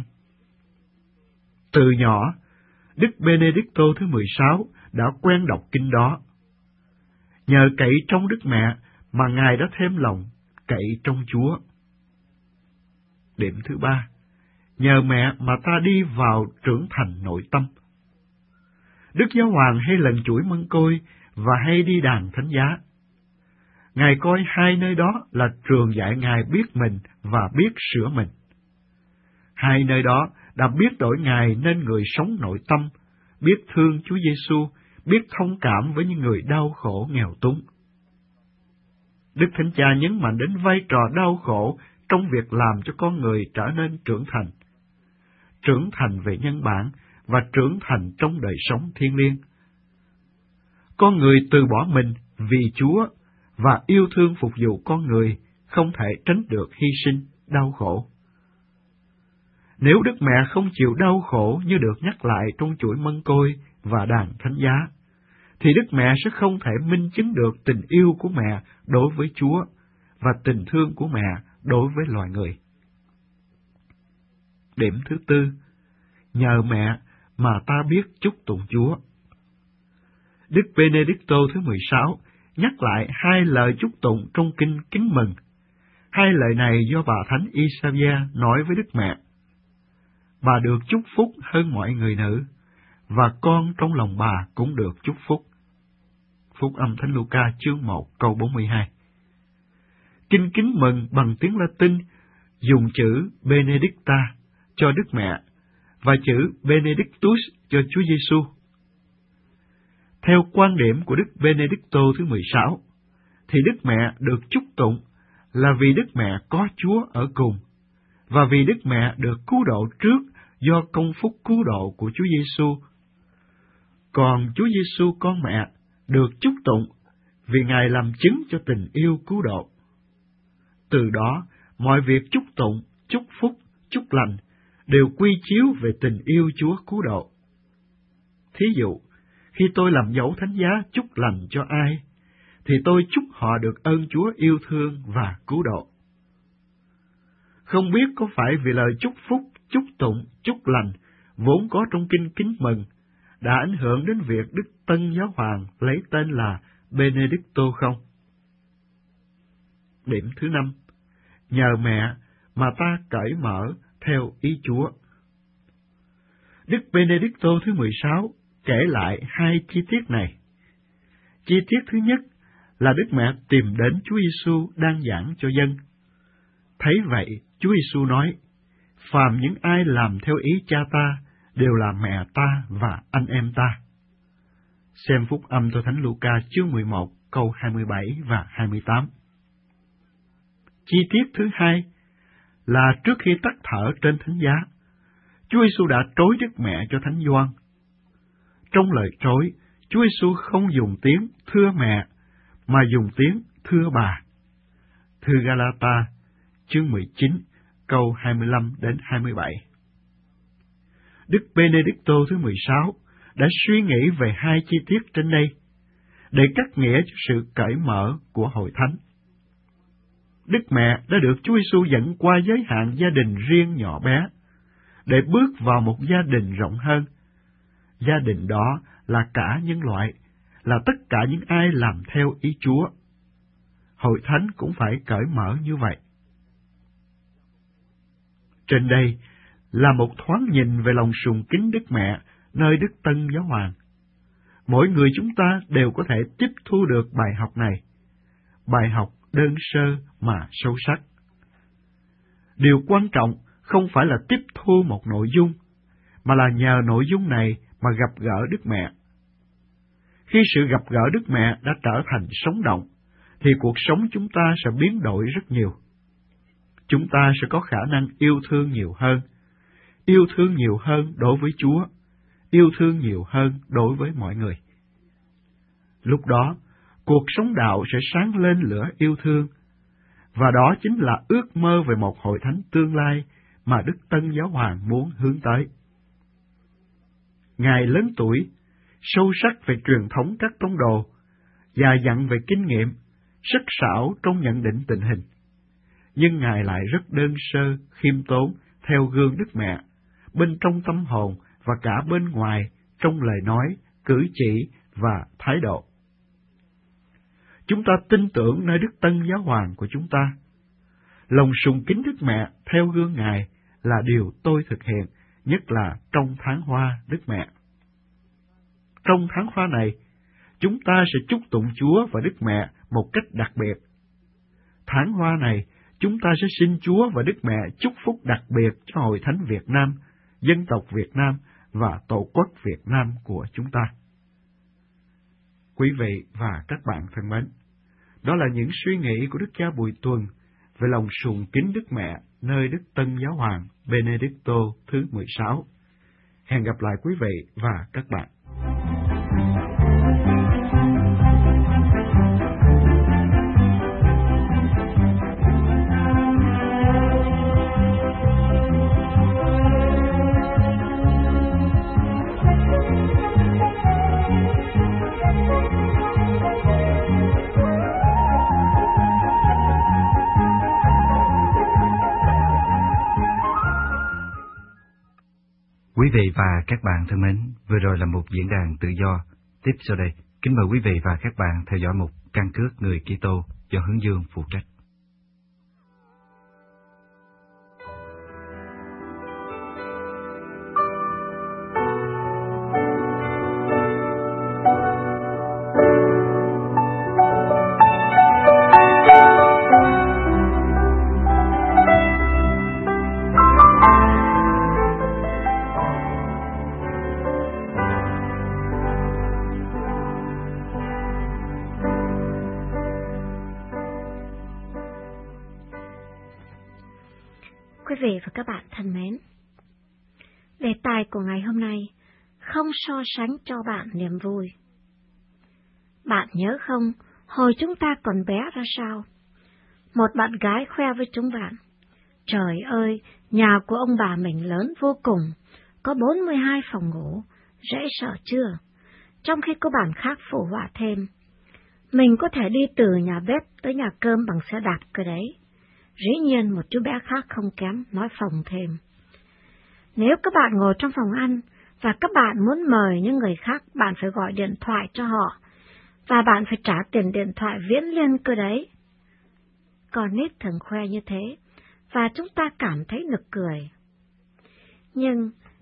Từ nhỏ, Đức Benedicto thứ mười sáu đã quen đọc kinh đó. Nhờ cậy trong Đức Mẹ mà Ngài đã thêm lòng cậy trong Chúa. Điểm thứ ba, nhờ mẹ mà ta đi vào trưởng thành nội tâm. Đức Giáo Hoàng hay lần chuỗi mân côi và hay đi đàn thánh giá. Ngài coi hai nơi đó là trường dạy Ngài biết mình và biết sửa mình. Hai nơi đó đã biết đổi Ngài nên người sống nội tâm, biết thương Chúa Giêsu, biết thông cảm với những người đau khổ nghèo túng. Đức Thánh Cha nhấn mạnh đến vai trò đau khổ trong việc làm cho con người trở nên trưởng thành. Trưởng thành về nhân bản và trưởng thành trong đời sống thiêng liêng. Con người từ bỏ mình vì Chúa và yêu thương phục vụ con người không thể tránh được hy sinh, đau khổ. Nếu Đức Mẹ không chịu đau khổ như được nhắc lại trong chuỗi mân côi và đàn thánh giá, thì Đức Mẹ sẽ không thể minh chứng được tình yêu của mẹ đối với Chúa và tình thương của mẹ đối với loài người. Điểm thứ tư, nhờ mẹ mà ta biết chúc tụng Chúa. Đức Benedicto thứ mười sáu nhắc lại hai lời chúc tụng trong kinh Kính Mừng. Hai lời này do bà Thánh Isabel nói với Đức Mẹ. Bà được chúc phúc hơn mọi người nữ, và con trong lòng bà cũng được chúc phúc. Phúc âm Thánh Luca chương một câu bốn mươi hai. Kinh Kính Mừng bằng tiếng Latin dùng chữ Benedicta cho Đức Mẹ và chữ Benedictus cho Chúa Giêsu. Theo quan điểm của Đức Benedicto thứ mười sáu, thì Đức Mẹ được chúc tụng là vì Đức Mẹ có Chúa ở cùng, và vì Đức Mẹ được cứu độ trước do công phúc cứu độ của Chúa Giêsu. Còn Chúa Giêsu con mẹ được chúc tụng vì Ngài làm chứng cho tình yêu cứu độ. Từ đó, mọi việc chúc tụng, chúc phúc, chúc lành đều quy chiếu về tình yêu Chúa cứu độ. Thí dụ, khi tôi làm dấu thánh giá chúc lành cho ai, thì tôi chúc họ được ơn Chúa yêu thương và cứu độ. Không biết có phải vì lời chúc phúc, chúc tụng, chúc lành vốn có trong kinh Kính Mừng đã ảnh hưởng đến việc Đức Tân Giáo Hoàng lấy tên là Benedicto không? Điểm thứ năm, nhờ mẹ mà ta cởi mở theo ý Chúa. Đức Benedicto thứ mười sáu kể lại hai chi tiết này. Chi tiết thứ nhất là Đức Mẹ tìm đến Chúa Giêsu đang giảng cho dân. Thấy vậy, Chúa Giêsu nói, phàm những ai làm theo ý Cha ta đều là mẹ ta và anh em ta. Xem phúc âm theo Thánh Luca chương mười một câu hai mươi bảy và hai mươi tám. Chi tiết thứ hai là trước khi tắt thở trên thánh giá, Chúa Giêsu đã trối Đức Mẹ cho Thánh Gioan. Trong lời trối, Chúa Giêsu không dùng tiếng thưa mẹ, mà dùng tiếng thưa bà. Thư Galata, chương mười chín, câu hai mươi lăm đến hai mươi bảy. Đức Benedicto thứ mười sáu đã suy nghĩ về hai chi tiết trên đây, để cắt nghĩa cho sự cởi mở của Hội Thánh. Đức Mẹ đã được Chúa Giêsu dẫn qua giới hạn gia đình riêng nhỏ bé, để bước vào một gia đình rộng hơn. Gia đình đó là cả nhân loại, là tất cả những ai làm theo ý Chúa. Hội Thánh cũng phải cởi mở như vậy. Trên đây là một thoáng nhìn về lòng sùng kính Đức Mẹ nơi Đức Tân Giáo Hoàng. Mỗi người chúng ta đều có thể tiếp thu được bài học này, bài học đơn sơ mà sâu sắc. Điều quan trọng không phải là tiếp thu một nội dung, mà là nhờ nội dung này mà gặp gỡ Đức Mẹ. Khi sự gặp gỡ Đức Mẹ đã trở thành sống động, thì cuộc sống chúng ta sẽ biến đổi rất nhiều. Chúng ta sẽ có khả năng yêu thương nhiều hơn, yêu thương nhiều hơn đối với Chúa, yêu thương nhiều hơn đối với mọi người. Lúc đó, cuộc sống đạo sẽ sáng lên lửa yêu thương, và đó chính là ước mơ về một hội thánh tương lai mà Đức Tân Giáo Hoàng muốn hướng tới. Ngài lớn tuổi, sâu sắc về truyền thống các tông đồ, già dặn về kinh nghiệm, sắc sảo trong nhận định tình hình. Nhưng Ngài lại rất đơn sơ, khiêm tốn, theo gương Đức Mẹ, bên trong tâm hồn và cả bên ngoài, trong lời nói, cử chỉ và thái độ. Chúng ta tin tưởng nơi Đức Tân Giáo Hoàng của chúng ta. Lòng sùng kính Đức Mẹ theo gương Ngài là điều tôi thực hiện, nhất là trong tháng hoa Đức Mẹ. Trong tháng hoa này, chúng ta sẽ chúc tụng Chúa và Đức Mẹ một cách đặc biệt. Tháng hoa này, chúng ta sẽ xin Chúa và Đức Mẹ chúc phúc đặc biệt cho Hội Thánh Việt Nam, dân tộc Việt Nam và Tổ quốc Việt Nam của chúng ta. Quý vị và các bạn thân mến, đó là những suy nghĩ của Đức cha Bùi Tuần về lòng sùng kính Đức Mẹ nơi Đức Tân Giáo Hoàng Benedicto thứ mười sáu. Hẹn gặp lại quý vị và các bạn. Quý vị và các bạn thân mến, vừa rồi là một diễn đàn tự do. Tiếp sau đây, kính mời quý vị và các bạn theo dõi một căn cước người Kitô do Hướng Dương phụ trách. Quý vị và các bạn thân mến, đề tài của ngày hôm nay không so sánh cho bạn niềm vui. Bạn nhớ không, hồi chúng ta còn bé ra sao? Một bạn gái khoe với chúng bạn, trời ơi, nhà của ông bà mình lớn vô cùng, có bốn mươi hai phòng ngủ, dễ sợ chưa? Trong khi có bạn khác phụ họa thêm, mình có thể đi từ nhà bếp tới nhà cơm bằng xe đạp cơ đấy. Dĩ nhiên một chú bé khác không kém nói phòng thêm. Nếu các bạn ngồi trong phòng ăn và các bạn muốn mời những người khác, bạn phải gọi điện thoại cho họ và bạn phải trả tiền điện thoại viễn liên cơ đấy. Con nít thường khoe như thế và chúng ta cảm thấy nực cười. Nhưng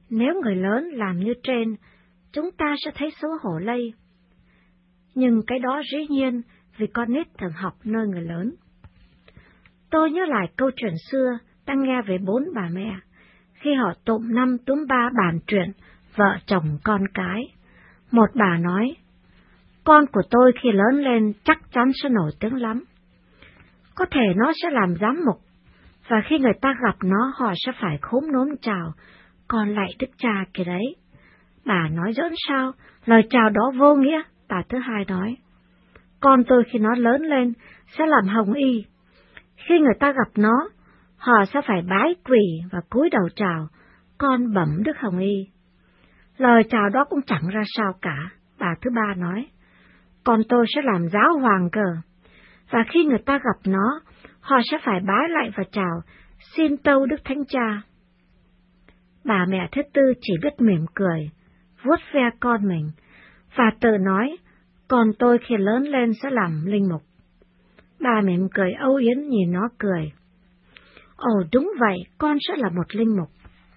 Nếu người lớn làm như trên, chúng ta sẽ thấy xấu hổ lây. Nhưng cái đó dĩ nhiên vì con nít thường học nơi người lớn. Tôi nhớ lại câu chuyện xưa ta nghe về bốn bà mẹ, khi họ tụm năm túm ba bàn chuyện vợ chồng con cái. Một bà nói, con của tôi khi lớn lên chắc chắn sẽ nổi tiếng lắm. Có thể nó sẽ làm giám mục, và khi người ta gặp nó họ sẽ phải khúm núm chào, con lạy đức cha kìa đấy. Bà nói giỡn sao, lời chào đó vô nghĩa. Bà thứ hai nói, con tôi khi nó lớn lên sẽ làm hồng y. Khi người ta gặp nó, họ sẽ phải bái quỳ và cúi đầu chào, con bẩm đức hồng y. Lời chào đó cũng chẳng ra sao cả. Bà thứ ba nói, con tôi sẽ làm giáo hoàng cờ. Và khi người ta gặp nó, họ sẽ phải bái lại và chào, xin tâu đức thánh cha. Bà mẹ thứ tư chỉ biết mỉm cười, vuốt ve con mình, và tự nói, con tôi khi lớn lên sẽ làm linh mục. Bà mỉm cười âu yếm nhìn nó cười. Ồ đúng vậy, con sẽ là một linh mục.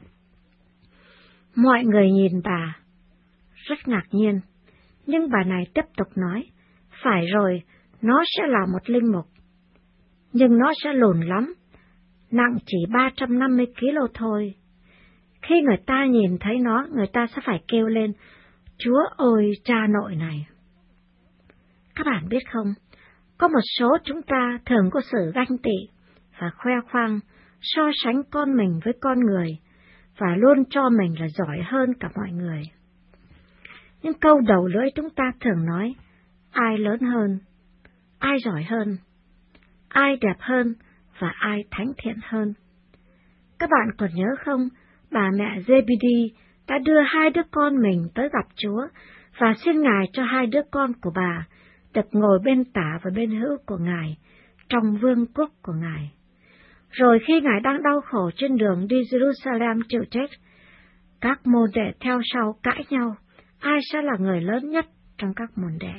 Mọi người nhìn bà, rất ngạc nhiên, nhưng bà này tiếp tục nói, phải rồi, nó sẽ là một linh mục. Nhưng nó sẽ lùn lắm, nặng chỉ ba trăm năm mươi ki lô thôi. Khi người ta nhìn thấy nó, người ta sẽ phải kêu lên, Chúa ơi cha nội này. Các bạn biết không, có một số chúng ta thường có sự ganh tị và khoe khoang, so sánh con mình với con người, và luôn cho mình là giỏi hơn cả mọi người. Nhưng câu đầu lưỡi chúng ta thường nói, ai lớn hơn, ai giỏi hơn, ai đẹp hơn và ai thánh thiện hơn. Các bạn còn nhớ không, bà mẹ Zebedee đã đưa hai đứa con mình tới gặp Chúa và xin Ngài cho hai đứa con của bà được ngồi bên tả và bên hữu của Ngài trong vương quốc của Ngài. Rồi khi Ngài đang đau khổ trên đường đi Jerusalem chịu chết, các môn đệ theo sau cãi nhau, ai sẽ là người lớn nhất trong các môn đệ.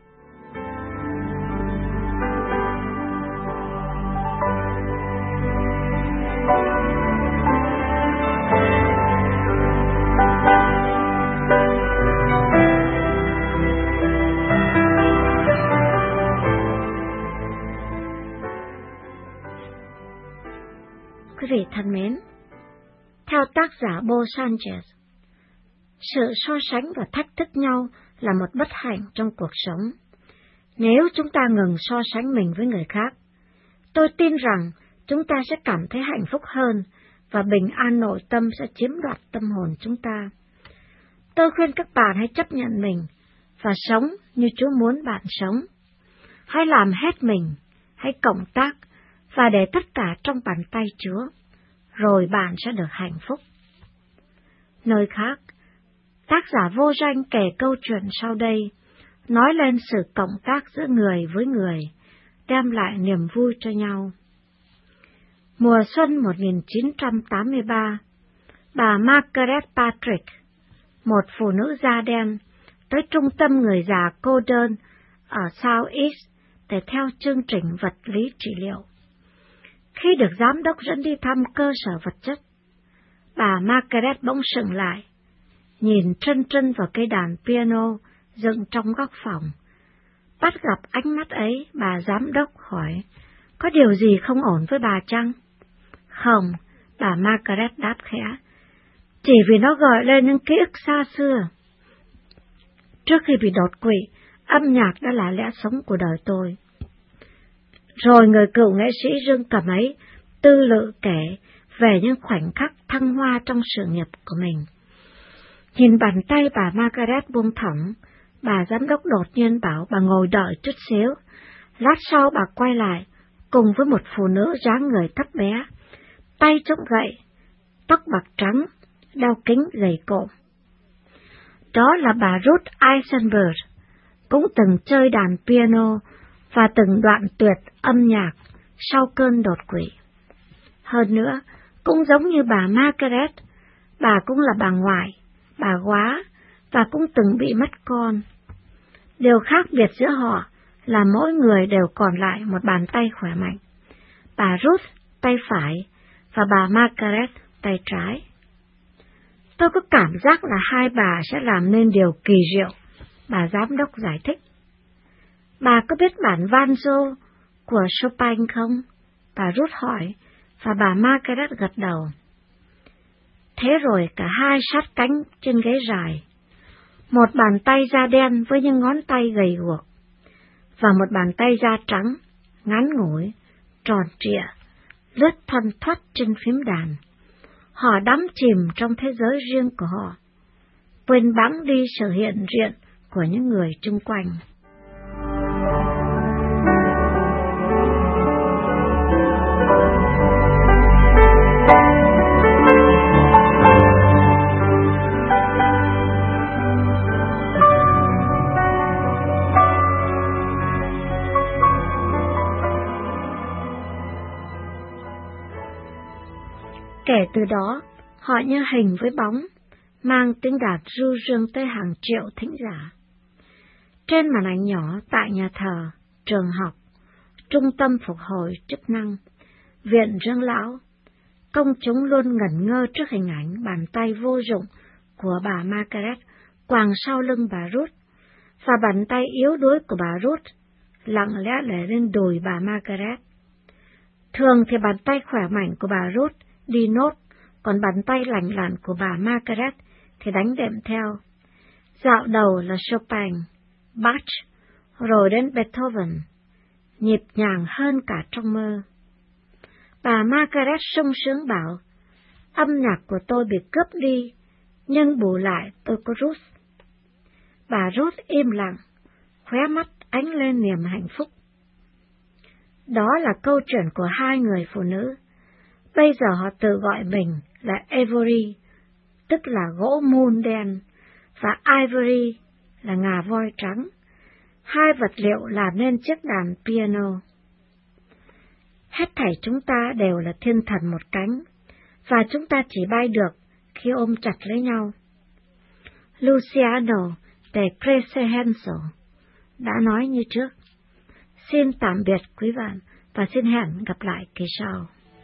Quý vị thân mến, theo tác giả Bo Sanchez, sự so sánh và thách thức nhau là một bất hạnh trong cuộc sống. Nếu chúng ta ngừng so sánh mình với người khác, tôi tin rằng chúng ta sẽ cảm thấy hạnh phúc hơn và bình an nội tâm sẽ chiếm đoạt tâm hồn chúng ta. Tôi khuyên các bạn hãy chấp nhận mình và sống như Chúa muốn bạn sống. Hãy làm hết mình, hãy cộng tác và để tất cả trong bàn tay Chúa, rồi bạn sẽ được hạnh phúc. Nơi khác, tác giả vô danh kể câu chuyện sau đây, nói lên sự cộng tác giữa người với người, đem lại niềm vui cho nhau. Mùa xuân một nghìn chín trăm tám mươi ba, bà Margaret Patrick, một phụ nữ da đen, tới trung tâm người già cô đơn ở South East để theo chương trình vật lý trị liệu. Khi được giám đốc dẫn đi thăm cơ sở vật chất, bà Margaret bỗng sững lại, nhìn trân trân vào cây đàn piano dựng trong góc phòng. Bắt gặp ánh mắt ấy, bà giám đốc hỏi, có điều gì không ổn với bà chăng? Không, bà Margaret đáp khẽ, chỉ vì nó gợi lên những ký ức xa xưa. Trước khi bị đột quỵ, âm nhạc đã là lẽ sống của đời tôi. Rồi người cựu nghệ sĩ Dương Cầm ấy tư lự kể về những khoảnh khắc thăng hoa trong sự nghiệp của mình. Nhìn bàn tay bà Margaret buông thõng, bà giám đốc đột nhiên bảo bà ngồi đợi chút xíu. Lát sau bà quay lại, cùng với một phụ nữ dáng người thấp bé, tay chống gậy, tóc bạc trắng, đeo kính gầy cộm. Đó là bà Ruth Eisenberg, cũng từng chơi đàn piano và từng đoạn tuyệt âm nhạc sau cơn đột quỵ. Hơn nữa, cũng giống như bà Margaret, bà cũng là bà ngoại, bà góa, và cũng từng bị mất con. Điều khác biệt giữa họ là mỗi người đều còn lại một bàn tay khỏe mạnh. Bà Ruth tay phải và bà Margaret tay trái. Tôi có cảm giác là hai bà sẽ làm nên điều kỳ diệu, bà giám đốc giải thích. Bà có biết bản Vanzo của Chopin không? Bà Ruth hỏi, và bà Margaret gật đầu. Thế rồi cả hai sát cánh trên ghế dài. Một bàn tay da đen với những ngón tay gầy guộc, và một bàn tay da trắng, ngắn ngủi, tròn trịa, lướt thoăn thoắt trên phím đàn. Họ đắm chìm trong thế giới riêng của họ, quên bẵng đi sự hiện diện của những người chung quanh. Kể từ đó, họ như hình với bóng, mang tiếng đạt ru rương tới hàng triệu thính giả. Trên màn ảnh nhỏ tại nhà thờ, trường học, trung tâm phục hồi chức năng, viện dưỡng lão, công chúng luôn ngẩn ngơ trước hình ảnh bàn tay vô dụng của bà Margaret quàng sau lưng bà Ruth, và bàn tay yếu đuối của bà Ruth lặng lẽ để lên đùi bà Margaret. Thường thì bàn tay khỏe mạnh của bà Ruth đi nốt, còn bàn tay lành lặn của bà Margaret thì đánh đệm theo. Dạo đầu là Chopin, Bach, rồi đến Beethoven, nhịp nhàng hơn cả trong mơ. Bà Margaret sung sướng bảo, âm nhạc của tôi bị cướp đi, nhưng bù lại tôi có Ruth. Bà Ruth im lặng, khóe mắt ánh lên niềm hạnh phúc. Đó là câu chuyện của hai người phụ nữ. Bây giờ họ tự gọi mình là Ivory, tức là gỗ mun đen, và Ivory là ngà voi trắng. Hai vật liệu làm nên chiếc đàn piano. Hết thảy chúng ta đều là thiên thần một cánh, và chúng ta chỉ bay được khi ôm chặt lấy nhau. Luciano de Crescenzo đã nói như trước. Xin tạm biệt quý bạn, và xin hẹn gặp lại kỳ sau.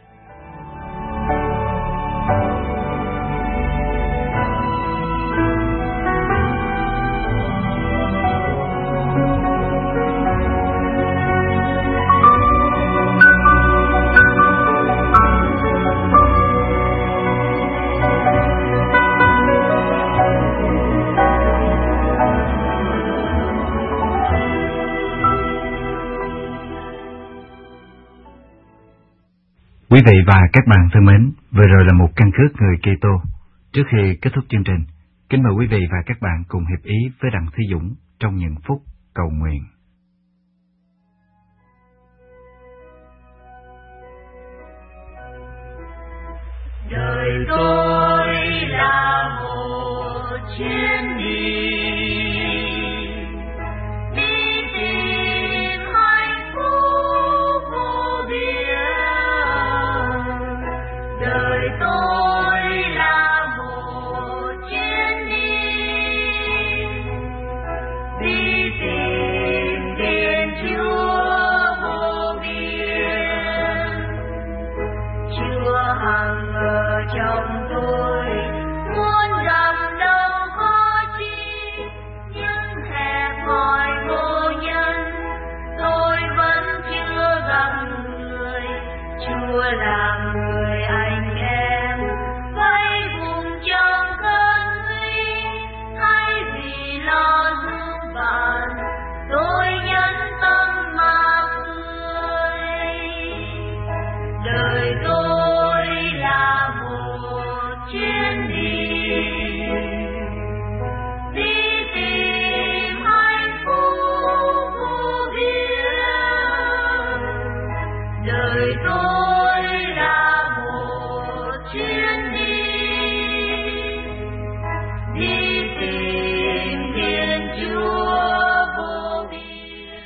Quý vị và các bạn thân mến, vừa rồi là một căn cước người Kitô. Trước khi kết thúc chương trình, kính mời quý vị và các bạn cùng hiệp ý với Đặng Thí Dũng trong những phút cầu nguyện. Đời tôi là một chuyến đi, đi tìm hạnh phúc vô biên. Đời tôi là một chuyến đi, đi tìm Thiên Chúa vô biên. Chúa hằng ở trong tôi, muốn rằng đâu có chi, nhưng hẹp hòi vô nhân, tôi vẫn chưa gặp người. Chúa là người anh em, vẫy vùng trong cơn nguy, thay vì lo giúp bạn, tôi nhẫn tâm mà cười. Đời tôi là một chuyến đi, đi tìm hạnh phúc vô biên. Đời tôi là một chuyến đi, đi tìm Thiên Chúa vô biên.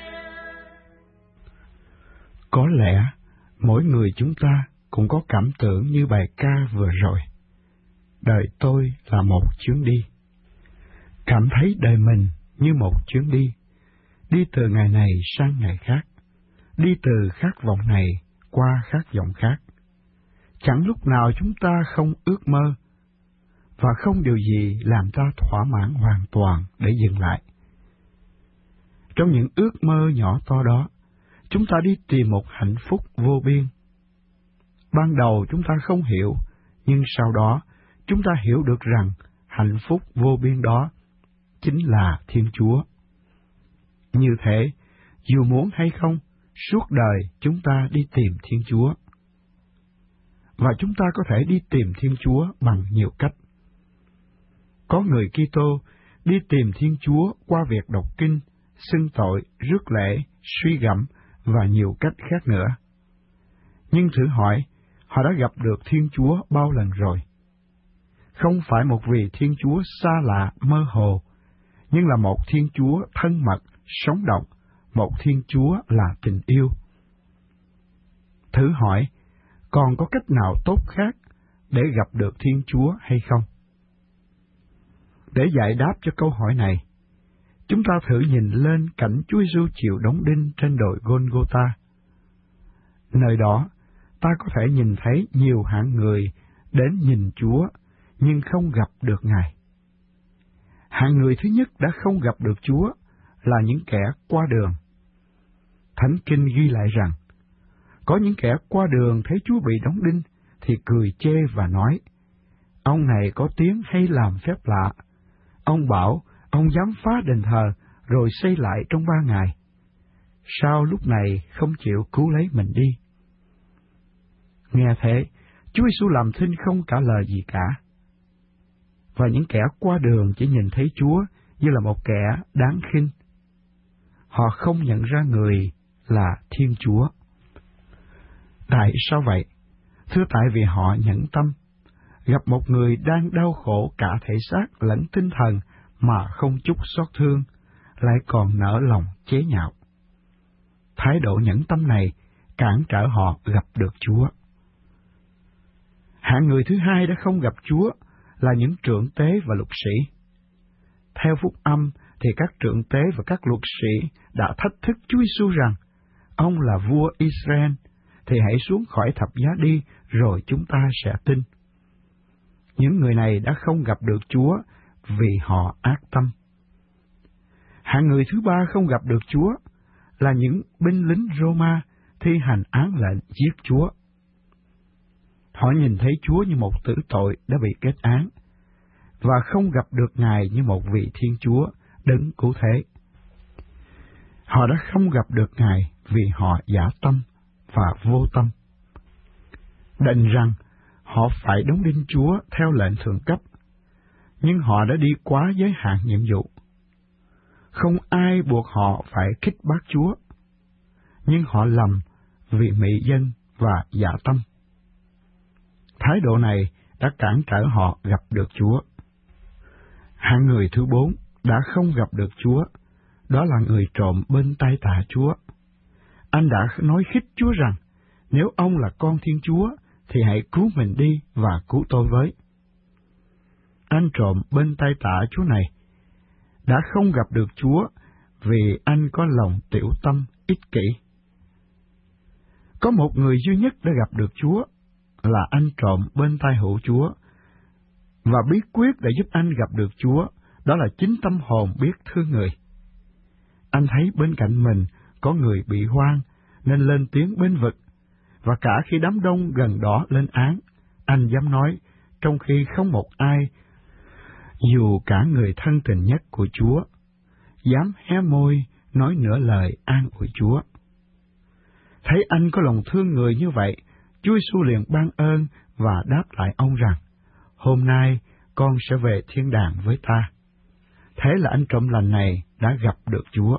Có lẽ mỗi người chúng ta cũng có cảm tưởng như bài ca vừa rồi. Đời tôi là một chuyến đi. Cảm thấy đời mình như một chuyến đi, đi từ ngày này sang ngày khác, đi từ khát vọng này qua khát vọng khác. Chẳng lúc nào chúng ta không ước mơ. và không điều gì làm ta thỏa mãn hoàn toàn để dừng lại. Trong những ước mơ nhỏ to đó, chúng ta đi tìm một hạnh phúc vô biên. Ban đầu chúng ta không hiểu, nhưng sau đó chúng ta hiểu được rằng hạnh phúc vô biên đó chính là Thiên Chúa. Như thế, dù muốn hay không, suốt đời chúng ta đi tìm Thiên Chúa. Và chúng ta có thể đi tìm Thiên Chúa bằng nhiều cách. Có người Kitô đi tìm Thiên Chúa qua việc đọc kinh, xưng tội, rước lễ, suy gẫm và nhiều cách khác nữa. Nhưng thử hỏi, họ đã gặp được Thiên Chúa bao lần rồi? Không phải một vị Thiên Chúa xa lạ, mơ hồ, nhưng là một Thiên Chúa thân mật, sống động, một Thiên Chúa là tình yêu. Thử hỏi, còn có cách nào tốt khác để gặp được Thiên Chúa hay không? Để giải đáp cho câu hỏi này, chúng ta thử nhìn lên cảnh Chúa Giêsu chịu đóng đinh trên đồi Golgotha. Nơi đó, ta có thể nhìn thấy nhiều hạng người đến nhìn Chúa, nhưng không gặp được Ngài. Hạng người thứ nhất đã không gặp được Chúa là những kẻ qua đường. Thánh Kinh ghi lại rằng, có những kẻ qua đường thấy Chúa bị đóng đinh, thì cười chê và nói, ông này có tiếng hay làm phép lạ. Ông bảo, ông dám phá đền thờ, rồi xây lại trong ba ngày. Sao lúc này không chịu cứu lấy mình đi? Nghe thế, Chúa Giêsu làm thinh không trả lời gì cả. Và những kẻ qua đường chỉ nhìn thấy Chúa như là một kẻ đáng khinh. Họ không nhận ra người là Thiên Chúa. Tại sao vậy? Thưa tại vì họ nhẫn tâm, gặp một người đang đau khổ cả thể xác lẫn tinh thần mà không chút xót thương, lại còn nỡ lòng chế nhạo. Thái độ nhẫn tâm này cản trở họ gặp được Chúa. Hạng người thứ hai đã không gặp Chúa là những trưởng tế và luật sĩ. Theo phúc âm thì các trưởng tế và các luật sĩ đã thách thức Chúa Giêsu rằng, ông là vua Israel, thì hãy xuống khỏi thập giá đi, rồi chúng ta sẽ tin. Những người này đã không gặp được Chúa vì họ ác tâm. Hạng người thứ ba không gặp được Chúa là những binh lính Roma thi hành án lệnh giết Chúa. Họ nhìn thấy Chúa như một tử tội đã bị kết án, và không gặp được Ngài như một vị Thiên Chúa đấng cứu thế. Họ đã không gặp được Ngài vì họ giả tâm và vô tâm. Đành rằng họ phải đóng đinh Chúa theo lệnh thượng cấp, nhưng họ đã đi quá giới hạn nhiệm vụ. Không ai buộc họ phải khích bác Chúa, nhưng họ lầm vì mị dân và dạ tâm. Thái độ này đã cản trở họ gặp được Chúa. Hạng người thứ bốn đã không gặp được Chúa, đó là người trộm bên tay tà Chúa. Anh đã nói khích Chúa rằng, nếu ông là con Thiên Chúa, thì hãy cứu mình đi và cứu tôi với. Anh trộm bên tay tà Chúa này đã không gặp được Chúa vì anh có lòng tiểu tâm, ích kỷ. Có một người duy nhất đã gặp được Chúa là anh trộm bên tay hữu Chúa, và bí quyết để giúp anh gặp được Chúa đó là chính tâm hồn biết thương người. Anh thấy bên cạnh mình có người bị hoang nên lên tiếng bênh vực, và cả khi đám đông gần đó lên án, anh dám nói trong khi không một ai, dù cả người thân tình nhất của Chúa, dám hé môi nói nửa lời an ủi Chúa. Thấy anh có lòng thương người như vậy, Chúa Giêsu liền ban ơn và đáp lại ông rằng, hôm nay con sẽ về thiên đàng với ta. Thế là anh trộm lành này đã gặp được Chúa.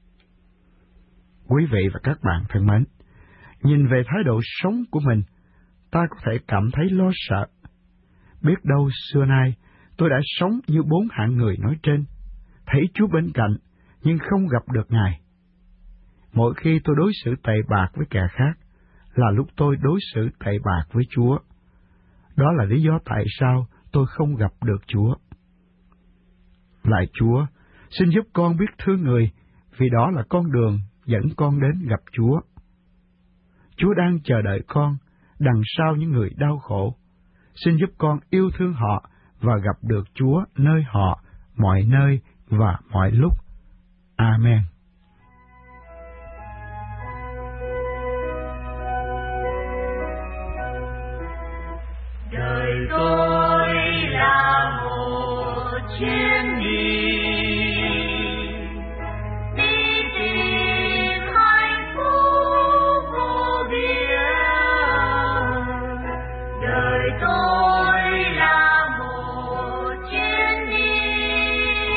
Quý vị và các bạn thân mến, nhìn về thái độ sống của mình, ta có thể cảm thấy lo sợ. Biết đâu xưa nay tôi đã sống như bốn hạng người nói trên, thấy Chúa bên cạnh nhưng không gặp được Ngài. Mỗi khi tôi đối xử tệ bạc với kẻ khác, là lúc tôi đối xử tệ bạc với Chúa. Đó là lý do tại sao tôi không gặp được Chúa. Lạy Chúa, xin giúp con biết thương người, vì đó là con đường dẫn con đến gặp Chúa. Chúa đang chờ đợi con đằng sau những người đau khổ. Xin giúp con yêu thương họ và gặp được Chúa nơi họ, mọi nơi và mọi lúc. Amen. Đời tôi là một chuyến đi, đi tìm hạnh phúc vô biên. Đời tôi là một chuyến đi,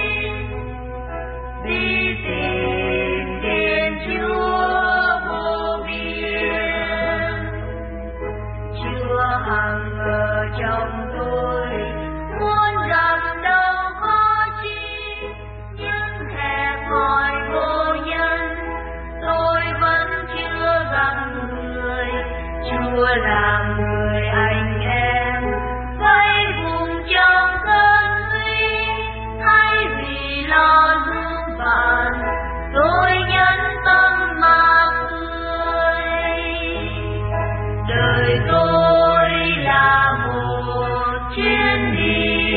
đi tìm Thiên Chúa vô biên. Chúa hằng ở trong tôi, muốn rằng đâu có chi, nhưng hẹp hòi vô nhân, tôi vẫn chưa gặp người. Chúa là người anh em, vây vùng trong cơn nguy, thay vì lo giúp bạn, tôi nhẫn tâm mà cười. Đời tôi là một chuyến đi,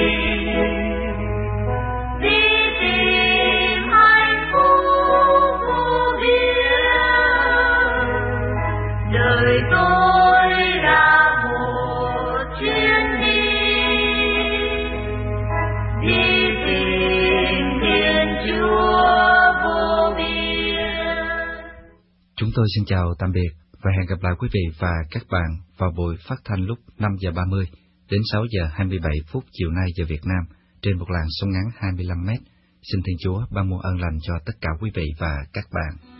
đi tìm hạnh phúc vô biên. Đời tôi là một chuyến đi, đi tìm Thiên Chúa vô biên. Chúng tôi xin chào tạm biệt và hẹn gặp lại quý vị và các bạn vào buổi phát thanh lúc năm giờ ba mươi đến sáu giờ hai mươi bảy phút chiều nay giờ Việt Nam trên một làn sóng ngắn hai mươi lăm mét. Xin Thiên Chúa ban muôn ơn lành cho tất cả quý vị và các bạn.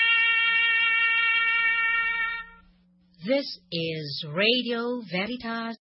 This is Radio Veritas